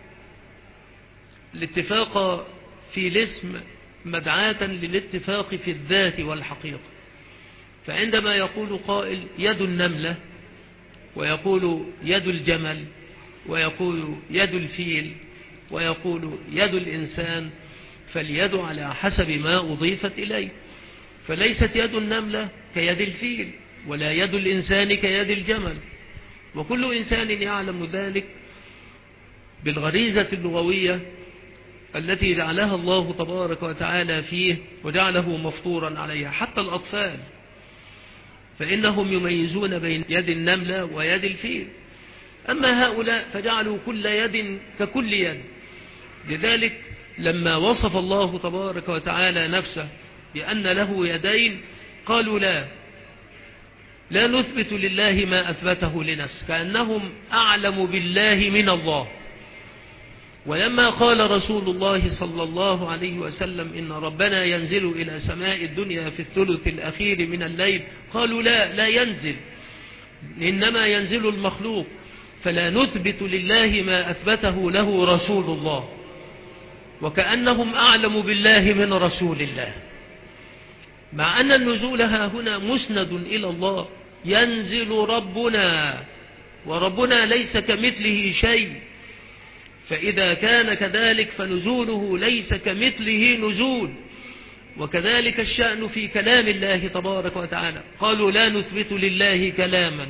الاتفاق في الاسم مدعاة للاتفاق في الذات والحقيقة. فعندما يقول قائل يد النملة، ويقول يد الجمل، ويقول يد الفيل، ويقول يد الإنسان، فاليد على حسب ما أضيفت إليه، فليست يد النملة كيد الفيل، ولا يد الإنسان كيد الجمل، وكل إنسان يعلم ذلك بالغريزة اللغوية التي جعلها الله تبارك وتعالى فيه وجعله مفطورا عليها. حتى الأطفال فإنهم يميزون بين يد النملة ويد الفيل، أما هؤلاء فجعلوا كل يد ككل يد. لذلك لما وصف الله تبارك وتعالى نفسه بأن له يدين قالوا لا لا نثبت لله ما أثبته لنفسه، كأنهم أعلم بالله من الله. ولما قال رسول الله صلى الله عليه وسلم إن ربنا ينزل إلى سماء الدنيا في الثلث الأخير من الليل، قالوا لا لا ينزل، إنما ينزل المخلوق، فلا نثبت لله ما أثبته له رسول الله، وكأنهم أعلم بالله من رسول الله، مع أن النزول ها هنا مسند إلى الله. ينزل ربنا، وربنا ليس كمثله شيء، فإذا كان كذلك فنزوله ليس كمثله نزول. وكذلك الشأن في كلام الله تبارك وتعالى، قالوا لا نثبت لله كلاما،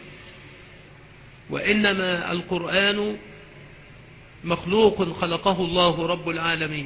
وإنما القرآن مخلوق خلقه الله رب العالمين.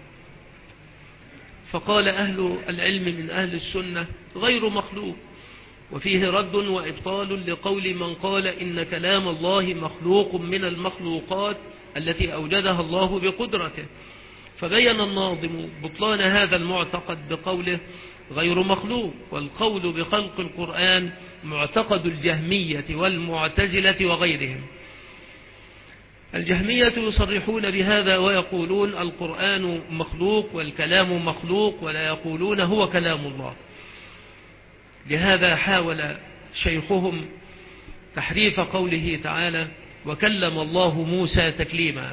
فقال أهل العلم من أهل السنة غير مخلوق، وفيه رد وإبطال لقول من قال إن كلام الله مخلوق من المخلوقات التي أوجدها الله بقدرته. فبين الناظم بطلان هذا المعتقد بقوله غير مخلوق، والقول بخلق القرآن معتقد الجهمية والمعتزلة وغيرهم. الجهمية يصرحون بهذا ويقولون القرآن مخلوق والكلام مخلوق، ولا يقولون هو كلام الله. لهذا حاول شيخهم تحريف قوله تعالى وكلم الله موسى تكليما.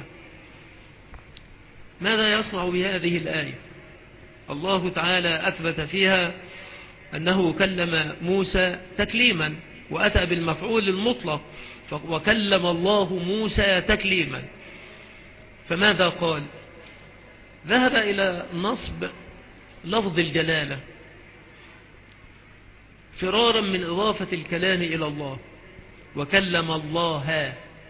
ماذا يصنع بهذه الآية؟ الله تعالى أثبت فيها أنه كلم موسى تكليما، وأتى بالمفعول المطلق وكلم الله موسى تكليما. فماذا قال؟ ذهب إلى نصب لفظ الجلالة فرارا من إضافة الكلام إلى الله، وكلم الله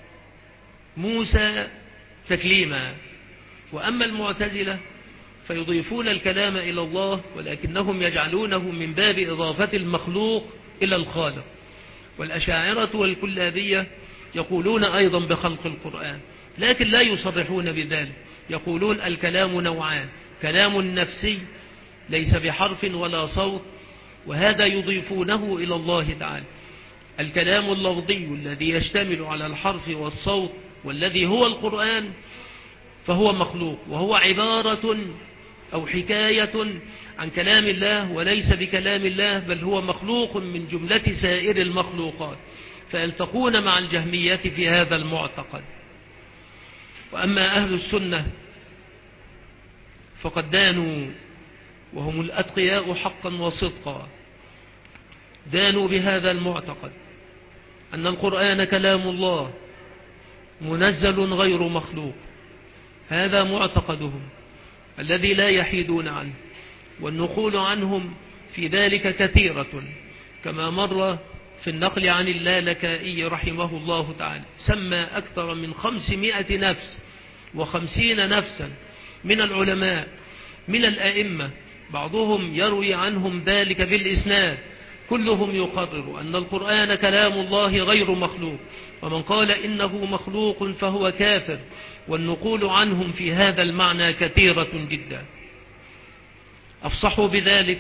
موسى تكليما. وأما المعتزلة فيضيفون الكلام إلى الله، ولكنهم يجعلونه من باب إضافة المخلوق إلى الخالق. والأشاعرة والكلابية يقولون أيضا بخلق القرآن، لكن لا يصرحون بذلك. يقولون الكلام نوعان، كلام نفسي ليس بحرف ولا صوت، وهذا يضيفونه إلى الله تعالى. الكلام اللفظي الذي يشتمل على الحرف والصوت والذي هو القرآن فهو مخلوق، وهو عبارة أو حكاية عن كلام الله وليس بكلام الله، بل هو مخلوق من جملة سائر المخلوقات، فيلتقون مع الجهمية في هذا المعتقد. وأما أهل السنة فقد دانوا، وهم الأتقياء حقا وصدقا، دانوا بهذا المعتقد أن القرآن كلام الله منزل غير مخلوق. هذا معتقدهم الذي لا يحيدون عنه، والنقول عنهم في ذلك كثيرة، كما مر في النقل عن اللالكائي رحمه الله تعالى سمى أكثر من خمسمائة نفس وخمسين نفسا من العلماء من الأئمة، بعضهم يروي عنهم ذلك بالإسناد، كلهم يقرر أن القرآن كلام الله غير مخلوق، ومن قال إنه مخلوق فهو كافر، والنقول عنهم في هذا المعنى كثيرة جدا. أفصحوا بذلك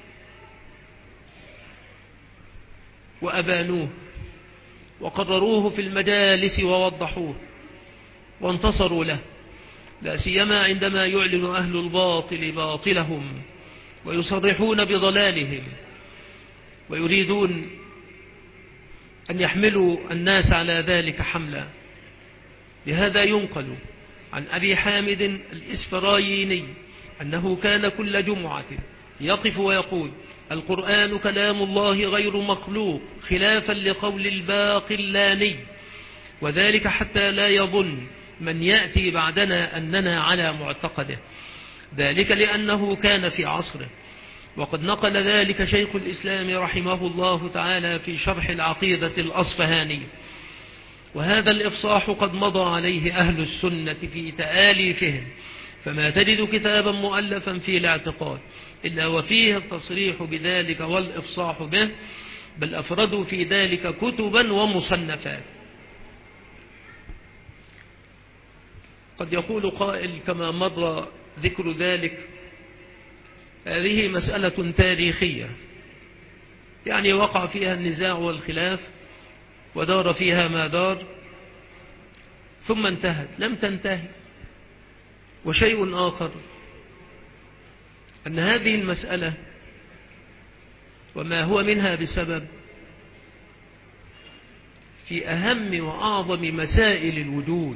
وأبانوه وقرروه في المجالس ووضحوه وانتصروا له، لا سيما عندما يعلن أهل الباطل باطلهم ويصرحون بضلالهم ويريدون أن يحملوا الناس على ذلك حملا. لهذا ينقل عن أبي حامد الإسفرايني أنه كان كل جمعة يقف ويقول: القرآن كلام الله غير مخلوق، خلافا لقول الباقلاني، وذلك حتى لا يظن من يأتي بعدنا أننا على معتقده، ذلك لأنه كان في عصره. وقد نقل ذلك شيخ الإسلام رحمه الله تعالى في شرح العقيدة الأصفهاني. وهذا الإفصاح قد مضى عليه أهل السنة في تآليفهم، فما تجد كتابا مؤلفا في الاعتقاد إلا وفيه التصريح بذلك والإفصاح به، بل أفردوا في ذلك كتبا ومصنفات. قد يقول قائل كما مر ذكر ذلك: هذه مسألة تاريخية، يعني وقع فيها النزاع والخلاف ودار فيها ما دار ثم انتهت. لم تنتهي. وشيء آخر أن هذه المسألة وما هو منها بسبب في أهم وأعظم مسائل الوجود،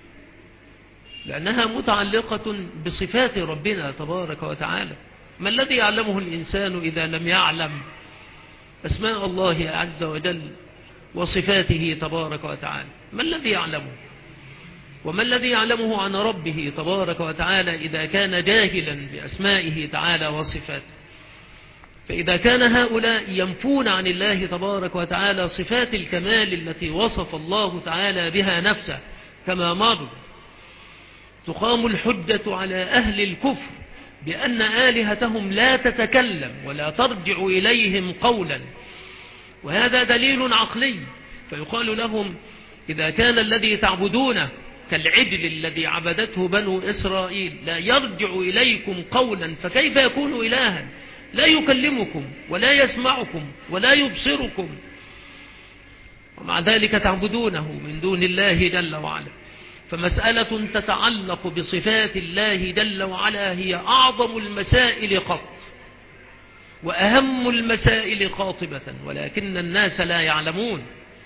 لأنها متعلقة بصفات ربنا تبارك وتعالى. ما الذي يعلمه الإنسان إذا لم يعلم أسماء الله عز وجل وصفاته تبارك وتعالى؟ ما الذي يعلمه؟ وما الذي يعلمه عن ربه تبارك وتعالى إذا كان جاهلا بأسمائه تعالى وصفاته؟ فإذا كان هؤلاء ينفون عن الله تبارك وتعالى صفات الكمال التي وصف الله تعالى بها نفسه كما مر، تقام الحجة على أهل الكفر بأن آلهتهم لا تتكلم ولا ترجع إليهم قولا، وهذا دليل عقلي. فيقال لهم: إذا كان الذي تعبدونه كالعجل الذي عبدته بنو إسرائيل لا يرجع إليكم قولا، فكيف يكون إلها لا يكلمكم ولا يسمعكم ولا يبصركم، ومع ذلك تعبدونه من دون الله جل وعلا؟ فمسألة تتعلق بصفات الله جل وعلا هي أعظم المسائل قط وأهم المسائل قاطبة، ولكن الناس لا يعلمون.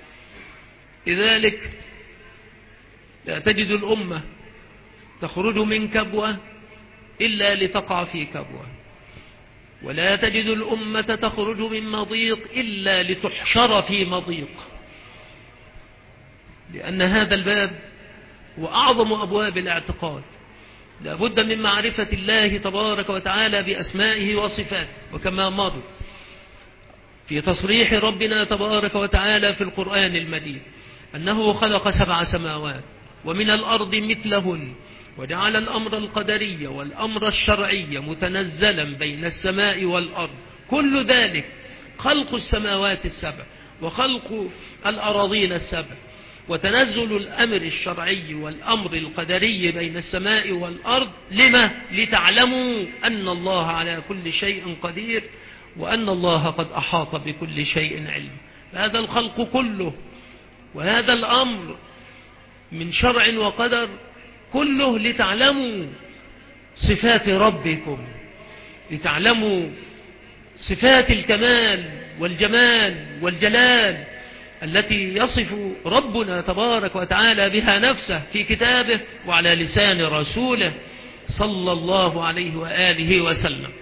لذلك لا تجد الأمة تخرج من كبوة إلا لتقع في كبوة، ولا تجد الأمة تخرج من مضيق إلا لتحشر في مضيق، لأن هذا الباب وأعظم أبواب الاعتقاد. لا بد من معرفة الله تبارك وتعالى بأسمائه وصفاته، وكما مر في تصريح ربنا تبارك وتعالى في القرآن المجيد أنه خلق سبع سماوات ومن الأرض مثلهن، وجعل الأمر القدري والأمر الشرعي متنزلا بين السماء والأرض. كل ذلك خلق السماوات السبع وخلق الأراضين السبع وتنزل الأمر الشرعي والأمر القدري بين السماء والأرض. لما؟ لتعلموا أن الله على كل شيء قدير وأن الله قد أحاط بكل شيء علم. هذا الخلق كله وهذا الأمر من شرع وقدر كله لتعلموا صفات ربكم، لتعلموا صفات الكمال والجمال والجلال التي يصف ربنا تبارك وتعالى بها نفسه في كتابه وعلى لسان رسوله صلى الله عليه وآله وسلم.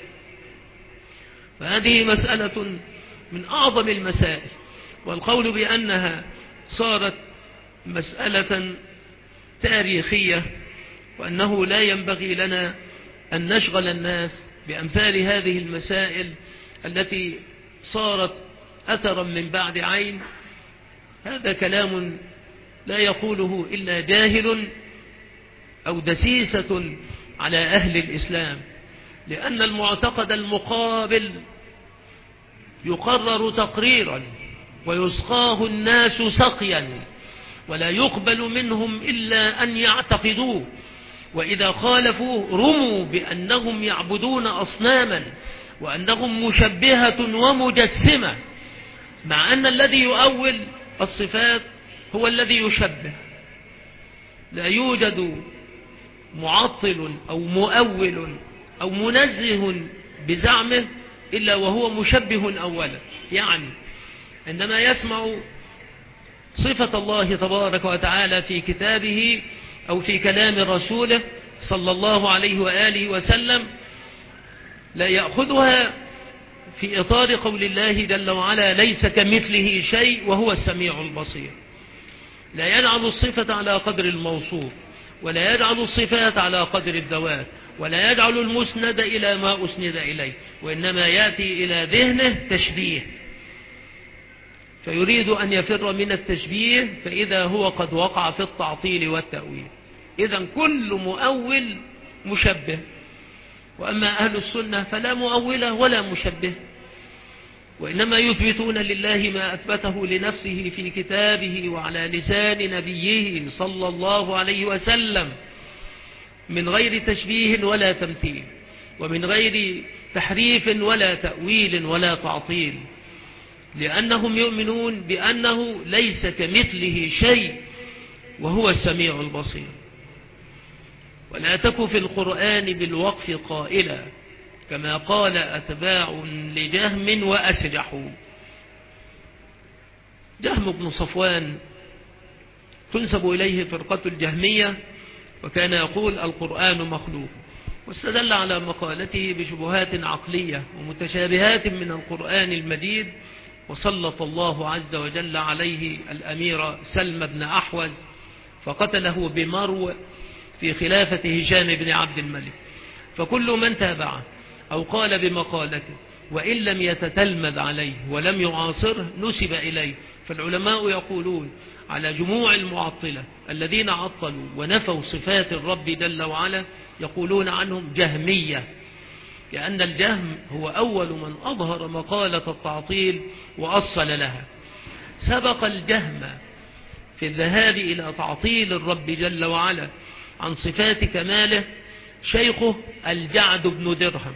فهذه مسألة من أعظم المسائل، والقول بأنها صارت مسألة تاريخية وأنه لا ينبغي لنا أن نشغل الناس بأمثال هذه المسائل التي صارت أثرا من بعد عين، هذا كلام لا يقوله إلا جاهل أو دسيسة على أهل الإسلام، لأن المعتقد المقابل يقرر تقريرا ويسقاه الناس سقيا، ولا يقبل منهم إلا أن يعتقدوه، وإذا خالفوه رموا بأنهم يعبدون أصناما وأنهم مشبهة ومجسمة، مع أن الذي يؤول الصفات هو الذي يشبه. لا يوجد معطل أو مؤول أو منزه بزعمه إلا وهو مشبه أولا. يعني عندما يسمع صفة الله تبارك وتعالى في كتابه أو في كلام رسوله صلى الله عليه وآله وسلم، لا يأخذها في إطار قول الله جل وعلا ليس كمثله شيء وهو السميع البصير. لا يجعل الصفة على قدر الموصوف، ولا يجعل الصفات على قدر الذوات، ولا يجعل المسند إلى ما أسند إليه، وإنما يأتي إلى ذهنه تشبيه، فيريد أن يفر من التشبيه، فإذا هو قد وقع في التعطيل والتأويل. إذن كل مؤول مشبه، وأما أهل السنة فلا مؤولة ولا مشبه، وإنما يثبتون لله ما أثبته لنفسه في كتابه وعلى لسان نبيه صلى الله عليه وسلم، من غير تشبيه ولا تمثيل، ومن غير تحريف ولا تأويل ولا تعطيل، لأنهم يؤمنون بأنه ليس كمثله شيء وهو السميع البصير. ولا تك في القرآن بالوقف قائلا كما قال أتباع لجهم وأسجحوا. جهم بن صفوان تنسب إليه فرقة الجهمية، وكان يقول القرآن مخلوق، واستدل على مقالته بشبهات عقلية ومتشابهات من القرآن المجيد، وسلط الله عز وجل عليه الأمير سلم بن أحوز فقتله بمرو في خلافة هشام بن عبد الملك. فكل من تابعه أو قال بمقالته وإن لم يتتلمذ عليه ولم يعاصره نسب إليه. فالعلماء يقولون على جموع المعطلة الذين عطلوا ونفوا صفات الرب جل وعلا يقولون عنهم جهمية، لأن الجهم هو أول من أظهر مقالة التعطيل وأصل لها. سبق الجهم في الذهاب إلى تعطيل الرب جل وعلا عن صفات كماله شيخه الجعد بن درهم،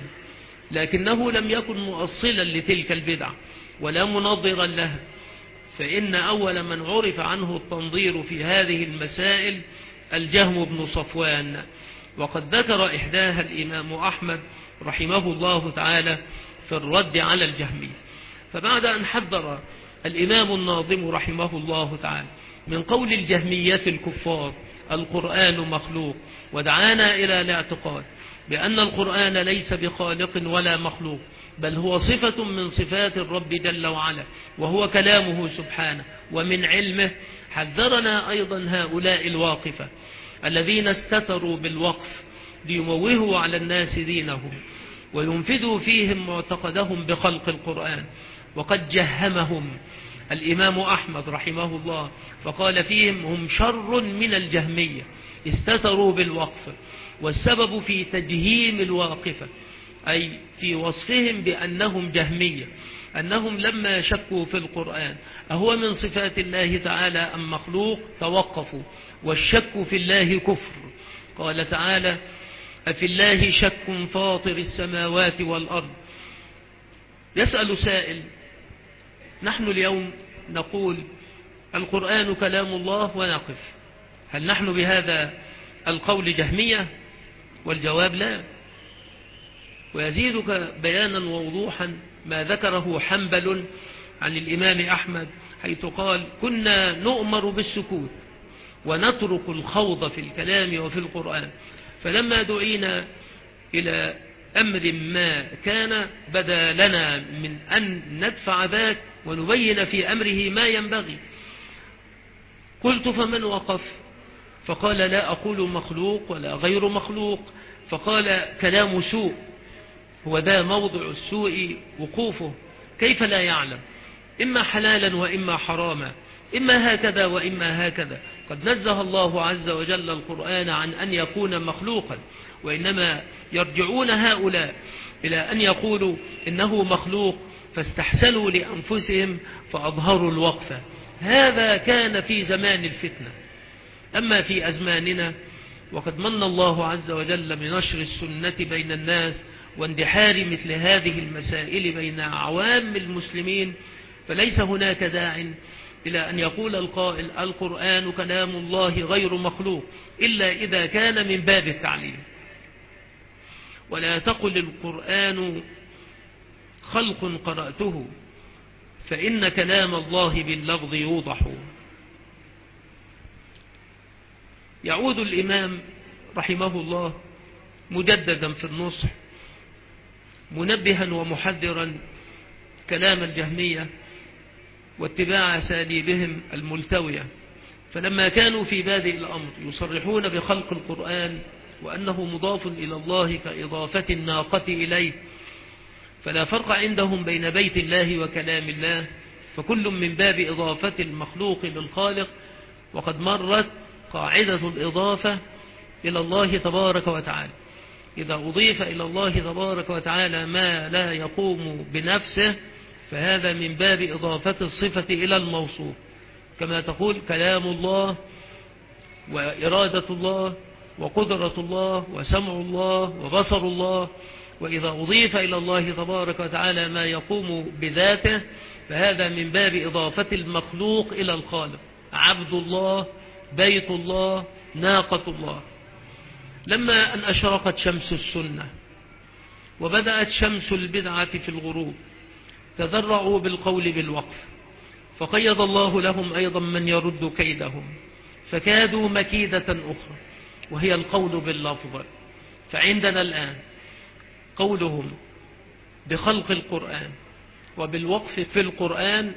لكنه لم يكن مؤصلا لتلك البدعة ولا منظرا لها، فإن أول من عرف عنه التنظير في هذه المسائل الجهم بن صفوان، وقد ذكر إحداها الإمام أحمد رحمه الله تعالى في الرد على الجهمية. فبعد أن حذر الإمام الناظم رحمه الله تعالى من قول الجهمية الكفار القرآن مخلوق، ودعانا إلى الاعتقاد بأن القرآن ليس بخالق ولا مخلوق، بل هو صفة من صفات الرب جل وعلا وهو كلامه سبحانه ومن علمه، حذرنا أيضا هؤلاء الواقفة الذين استتروا بالوقف ليموهوا على الناس دينهم وينفذوا فيهم معتقدهم بخلق القرآن. وقد جهمهم الإمام أحمد رحمه الله فقال فيهم هم شر من الجهمية، استتروا بالوقف، والسبب في تجهيم الواقفة أي في وصفهم بأنهم جهمية أنهم لما شكوا في القرآن أهو من صفات الله تعالى أم مخلوق توقفوا، والشك في الله كفر. قال تعالى أفي الله شك فاطر السماوات والأرض. يسأل سائل نحن اليوم نقول القرآن كلام الله ونقف، هل نحن بهذا القول جهمية؟ والجواب لا. ويزيدك بيانا ووضوحا ما ذكره حنبل عن الإمام أحمد حيث قال كنا نؤمر بالسكوت ونترك الخوض في الكلام وفي القرآن، فلما دعينا إلى أمر ما كان بدا لنا من أن ندفع ذاك ونبين في أمره ما ينبغي. قلت فمن وقف؟ فقال لا أقول مخلوق ولا غير مخلوق، فقال كلام سوء، هو ذا موضع السوء وقوفه، كيف لا يعلم إما حلالا وإما حراما، إما هكذا وإما هكذا. قد نزه الله عز وجل القرآن عن أن يكون مخلوقا، وإنما يرجعون هؤلاء إلى أن يقولوا إنه مخلوق فاستحسنوا لأنفسهم فأظهروا الوقفة. هذا كان في زمان الفتنة. أما في أزماننا وقد من الله عز وجل بنشر السنة بين الناس واندحار مثل هذه المسائل بين عوام المسلمين، فليس هناك داع إلى أن يقول القائل القرآن كلام الله غير مخلوق إلا إذا كان من باب التعليم. ولا تقل القرآن خلق قرأته فإن كلام الله باللفظ يوضح. يعود الإمام رحمه الله مجددا في النصح منبها ومحذرا كلام الجهمية واتباع أساليبهم الملتوية، فلما كانوا في بادئ الأمر يصرحون بخلق القرآن وأنه مضاف إلى الله كإضافة الناقة إليه، فلا فرق عندهم بين بيت الله وكلام الله، فكل من باب إضافة المخلوق للخالق. وقد مرت قاعدة الإضافة إلى الله تبارك وتعالى، إذا أضيف إلى الله تبارك وتعالى ما لا يقوم بنفسه فهذا من باب إضافة الصفة إلى الموصوف، كما تقول كلام الله وإرادة الله وقدرة الله وسمع الله وبصر الله. وإذا أضيف إلى الله تبارك وتعالى ما يقوم بذاته فهذا من باب إضافة المخلوق إلى الخالق، عبد الله، بيت الله، ناقة الله. لما أن أشرقت شمس السنة وبدأت شمس البدعة في الغروب تذرعوا بالقول بالوقف، فقيض الله لهم أيضا من يرد كيدهم، فكادوا مكيدة أخرى وهي القول باللفظ. فعندنا الآن قولهم بخلق القرآن وبالوقف في القرآن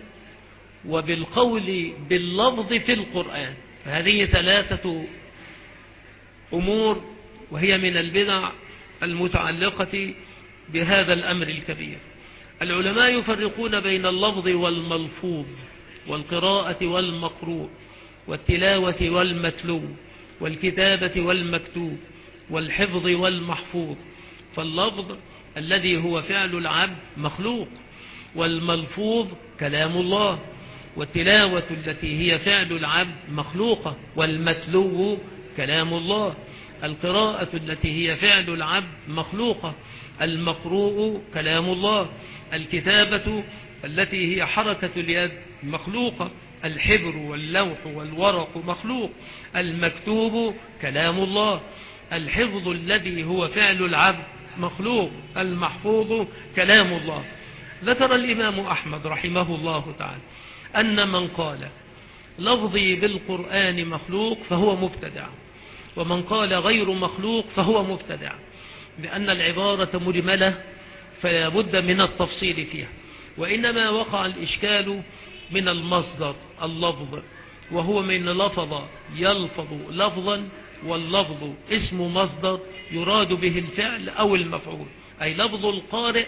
وبالقول باللفظ في القرآن، فهذه ثلاثة أمور وهي من البدع المتعلقة بهذا الأمر الكبير. العلماء يفرقون بين اللفظ والملفوظ والقراءة والمقروء والتلاوة والمتلو والكتابة والمكتوب والحفظ والمحفوظ. فاللفظ الذي هو فعل العبد مخلوق، والملفوظ كلام الله، والتلاوة التي هي فعل العبد مخلوقة، والمتلو كلام الله، القراءة التي هي فعل العبد مخلوقة، المقروء كلام الله، الكتابة التي هي حركة اليد مخلوقة، الحبر واللوح والورق مخلوق، المكتوب كلام الله، الحفظ الذي هو فعل العبد مخلوق، المحفوظ كلام الله. ذكر الإمام أحمد رحمه الله تعالى أن من قال لفظي بالقرآن مخلوق فهو مبتدع، ومن قال غير مخلوق فهو مبتدع، لأن العبارة مجملة فلا بد من التفصيل فيها، وإنما وقع الإشكال من المصدر اللفظ، وهو من لفظ يلفظ لفظا، واللفظ اسم مصدر يراد به الفعل أو المفعول، أي لفظ القارئ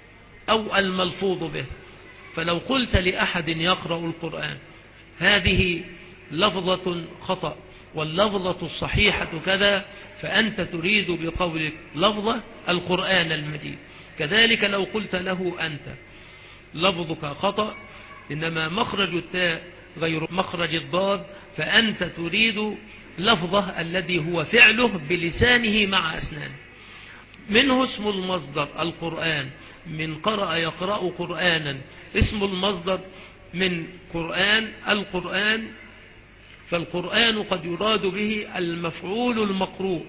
أو الملفوظ به. فلو قلت لأحد يقرأ القرآن هذه لفظة خطأ واللفظة الصحيحة كذا، فأنت تريد بقولك لفظة القرآن المجيد. كذلك لو قلت له أنت لفظك خطأ إنما مخرج التاء غير مخرج الضاد، فأنت تريد لفظه الذي هو فعله بلسانه مع أسنانه. منه اسم المصدر القرآن، من قرأ يقرأ قرآنا، اسم المصدر من قرآن القرآن، فالقرآن قد يراد به المفعول المقروء،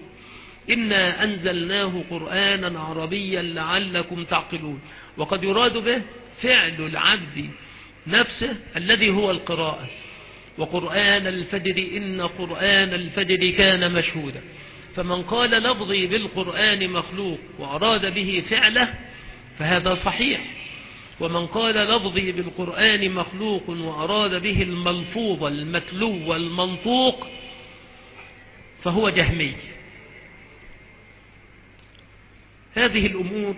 إنا أنزلناه قرآنا عربيا لعلكم تعقلون، وقد يراد به فعل العبد نفسه الذي هو القراءة، وقرآن الفجر إن قرآن الفجر كان مشهودا. فمن قال لفظي بالقرآن مخلوق وأراد به فعله فهذا صحيح، ومن قال لفظي بالقرآن مخلوق وأراد به الملفوظ المتلو والمنطوق فهو جهمي. هذه الأمور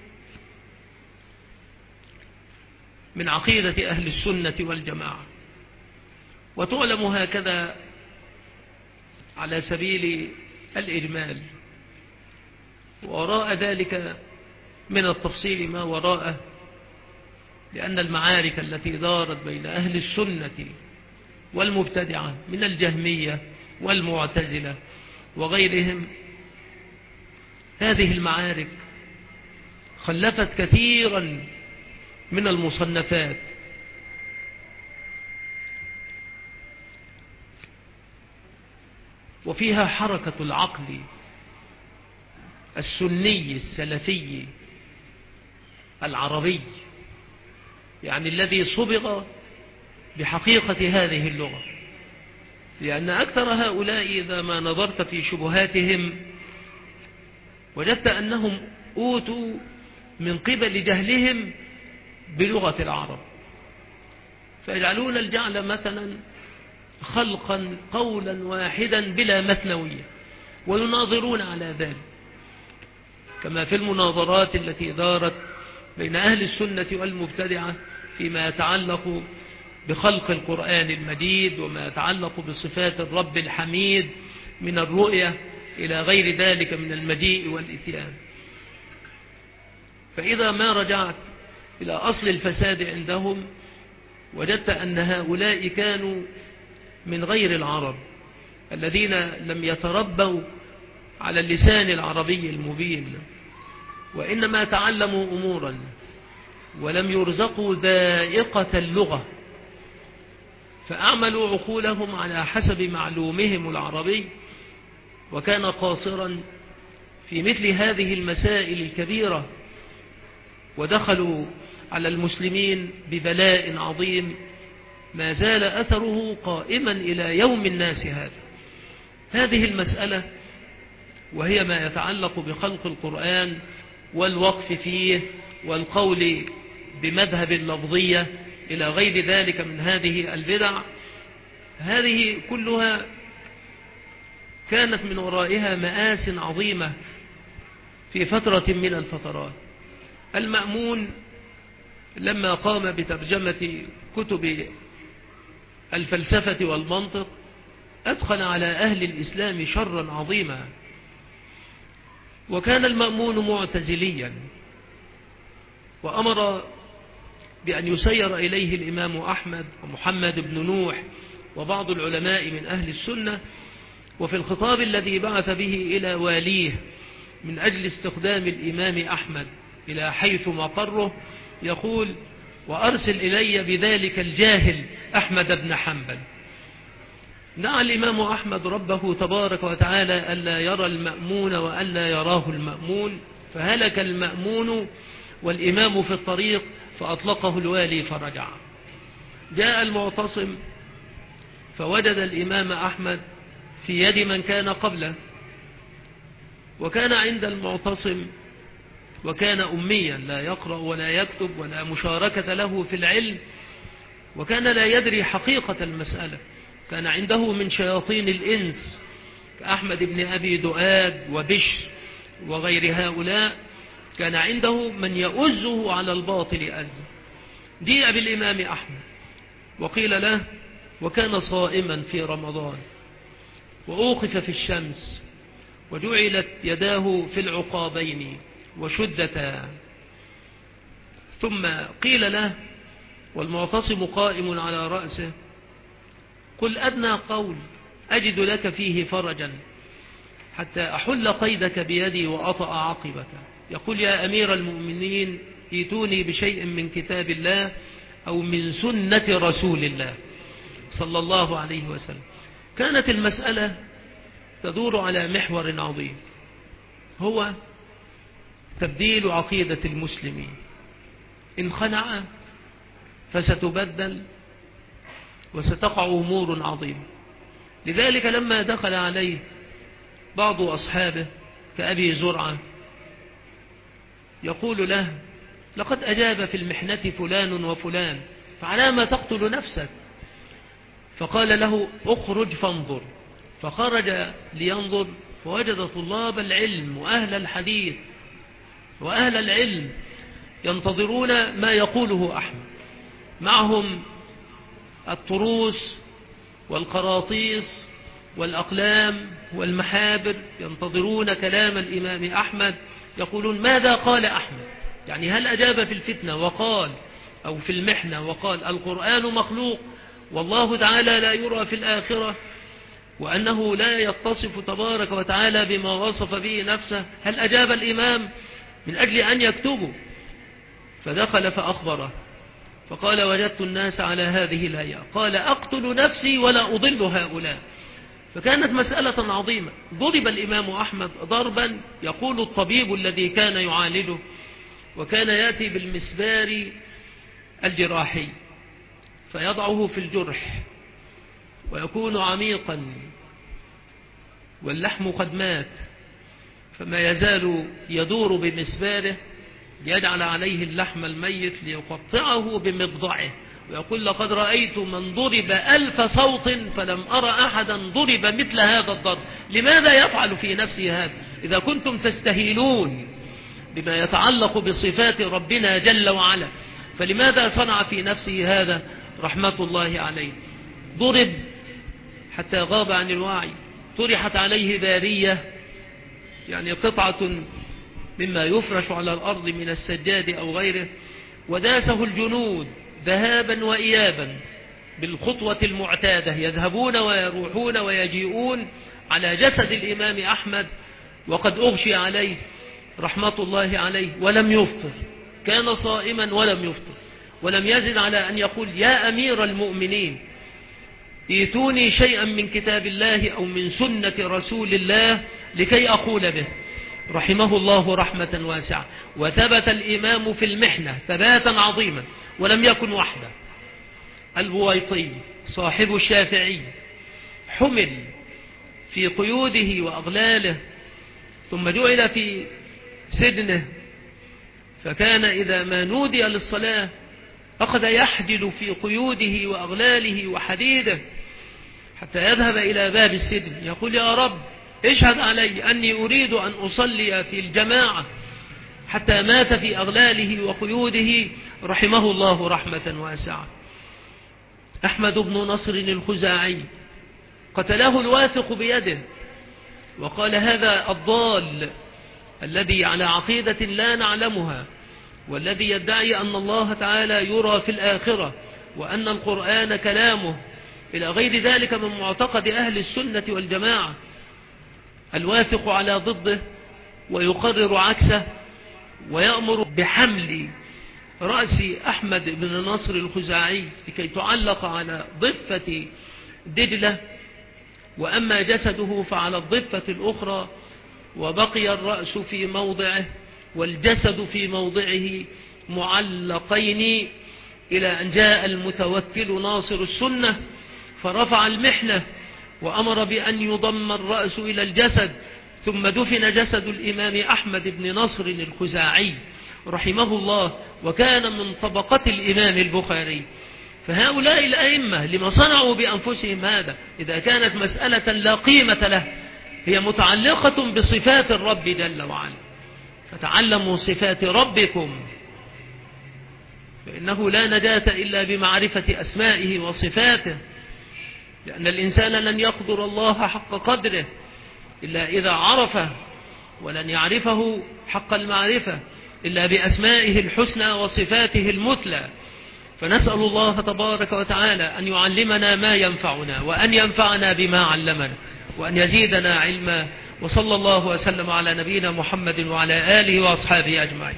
من عقيدة أهل السنة والجماعة، وتعلم هكذا على سبيل الإجمال، وراء ذلك من التفصيل ما وراءه لأن المعارك التي دارت بين أهل السنة والمبتدعة من الجهمية والمعتزلة وغيرهم، هذه المعارك خلفت كثيرا من المصنفات وفيها حركة العقل السني السلفي العربي، يعني الذي صبغ بحقيقة هذه اللغة. لأن أكثر هؤلاء إذا ما نظرت في شبهاتهم وجدت أنهم أوتوا من قبل جهلهم بلغة العرب، فيجعلون الجعل مثلا خلقا قولا واحدا بلا مثنوية، ويناظرون على ذلك، كما في المناظرات التي دارت بين أهل السنة والمبتدعة فيما يتعلق بخلق القرآن المجيد وما يتعلق بصفات الرب الحميد من الرؤية إلى غير ذلك من المجيء والإتيان. فإذا ما رجعت إلى أصل الفساد عندهم وجدت أن هؤلاء كانوا من غير العرب الذين لم يتربوا على اللسان العربي المبين، وإنما تعلموا أمورا ولم يرزقوا ذائقة اللغة، فأعملوا عقولهم على حسب معلومهم العربي، وكان قاصرا في مثل هذه المسائل الكبيرة، ودخلوا على المسلمين ببلاء عظيم ما زال أثره قائما إلى يوم الناس هذا. هذه المسألة وهي ما يتعلق بخلق القرآن والوقف فيه والقول بمذهب اللفظية إلى غير ذلك من هذه البدع، هذه كلها كانت من ورائها مآس عظيمة في فترة من الفترات. المأمون لما قام بترجمة كتب الفلسفة والمنطق أدخل على أهل الإسلام شرا عظيما، وكان المأمون معتزليا، وأمر بأن يسير إليه الإمام أحمد ومحمد بن نوح وبعض العلماء من أهل السنة، وفي الخطاب الذي بعث به إلى واليه من أجل استخدام الإمام أحمد إلى حيث مقره يقول: وأرسل إلي بذلك الجاهل أحمد بن حنبل. دعا الإمام أحمد ربه تبارك وتعالى ألا يرى المأمون وألا يراه المأمون، فهلك المأمون والإمام في الطريق، فأطلقه الوالي فرجع. جاء المعتصم فوجد الإمام أحمد في يد من كان قبله، وكان عند المعتصم وكان أميا لا يقرأ ولا يكتب ولا مشاركة له في العلم، وكان لا يدري حقيقة المسألة، كان عنده من شياطين الإنس كأحمد بن أبي دؤاد وبشر وغير هؤلاء، كان عنده من يؤزه على الباطل أزا. جيء بالإمام أحمد وقيل له، وكان صائما في رمضان وأوقف في الشمس وجعلت يداه في العقابين وشدتا، ثم قيل له والمعتصم قائم على رأسه: قل أدنى قول أجد لك فيه فرجا حتى أحل قيدك بيدي وأطأ عقبك. يقول: يا أمير المؤمنين ائتوني بشيء من كتاب الله أو من سنة رسول الله صلى الله عليه وسلم. كانت المسألة تدور على محور عظيم، هو تبديل عقيدة المسلمين. إن خنع فستبدل وستقع أمور عظيمة. لذلك لما دخل عليه بعض أصحابه كأبي زرعة يقول له: لقد أجاب في المحنة فلان وفلان، فعلى ما تقتل نفسك؟ فقال له: اخرج فانظر. فخرج لينظر فوجد طلاب العلم وأهل الحديث وأهل العلم ينتظرون ما يقوله أحمد، معهم الطروس والقراطيس والأقلام والمحابر، ينتظرون كلام الإمام أحمد، يقولون: ماذا قال أحمد؟ يعني هل أجاب في الفتنة وقال أو في المحنة وقال القرآن مخلوق والله تعالى لا يرى في الآخرة وأنه لا يتصف تبارك وتعالى بما وصف به نفسه، هل أجاب الإمام من أجل أن يكتبه؟ فدخل فأخبره فقال وجدت الناس على هذه الهيئة، قال أقتل نفسي ولا أضل هؤلاء. فكانت مسألة عظيمة. ضرب الإمام أحمد ضربا يقول الطبيب الذي كان يعالجه، وكان يأتي بالمسبار الجراحي فيضعه في الجرح ويكون عميقا واللحم قد مات، فما يزال يدور بمسباره ليجعل عليه اللحم الميت ليقطعه بمضضعه، ويقول لقد رأيت من ضرب ألف صوت فلم أرى أحدا ضرب مثل هذا الضرب. لماذا يفعل في نفسه هذا؟ إذا كنتم تستهينون بما يتعلق بصفات ربنا جل وعلا، فلماذا صنع في نفسه هذا رحمة الله عليه؟ ضرب حتى غاب عن الوعي، طرحت عليه بارية يعني قطعة مما يفرش على الأرض من السجاد أو غيره، وداسه الجنود ذهابا وإيابا بالخطوة المعتادة، يذهبون ويروحون ويجيئون على جسد الإمام أحمد وقد أغشي عليه رحمة الله عليه ولم يفطر، كان صائما ولم يفطر، ولم يزد على أن يقول يا أمير المؤمنين ائتوني شيئا من كتاب الله أو من سنة رسول الله لكي أقول به، رحمه الله رحمة واسعة. وثبت الإمام في المحنة ثباتا عظيما ولم يكن وحده. البويطي صاحب الشافعي حمل في قيوده وأغلاله ثم جعل في سجنه، فكان إذا ما نودي للصلاة أخذ يحجل في قيوده وأغلاله وحديده حتى يذهب إلى باب السجن يقول يا رب اشهد علي أني أريد أن أصلي في الجماعة، حتى مات في أغلاله وقيوده رحمه الله رحمة واسعة. أحمد بن نصر الخزاعي قتله الواثق بيده، وقال هذا الضال الذي على عقيدة لا نعلمها، والذي يدعي أن الله تعالى يرى في الآخرة وأن القرآن كلامه إلى غير ذلك من معتقد أهل السنة والجماعة، الواثق على ضده ويقرر عكسه ويأمر بحمل رأس أحمد بن نصر الخزاعي لكي تعلق على ضفة دجلة، وأما جسده فعلى الضفة الأخرى، وبقي الرأس في موضعه والجسد في موضعه معلقين، إلى أن جاء المتوكل ناصر السنة فرفع المحنة وأمر بأن يضم الرأس إلى الجسد، ثم دفن جسد الإمام أحمد بن نصر الخزاعي رحمه الله، وكان من طبقة الإمام البخاري. فهؤلاء الأئمة لما صنعوا بأنفسهم هذا إذا كانت مسألة لا قيمة له، هي متعلقة بصفات الرب جل وعلا، فتعلموا صفات ربكم، فإنه لا نجاة إلا بمعرفة أسمائه وصفاته، لأن الإنسان لن يقدر الله حق قدره إلا إذا عرفه، ولن يعرفه حق المعرفة إلا بأسمائه الحسنى وصفاته المثلى. فنسأل الله تبارك وتعالى أن يعلمنا ما ينفعنا، وأن ينفعنا بما علمنا، وأن يزيدنا علما. وصلى الله وسلم على نبينا محمد وعلى آله وأصحابه أجمعين.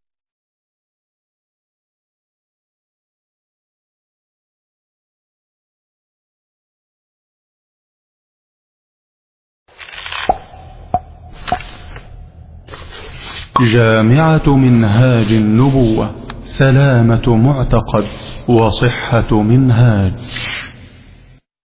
جامعة منهاج النبوة، سلامة معتقد وصحة منهاج.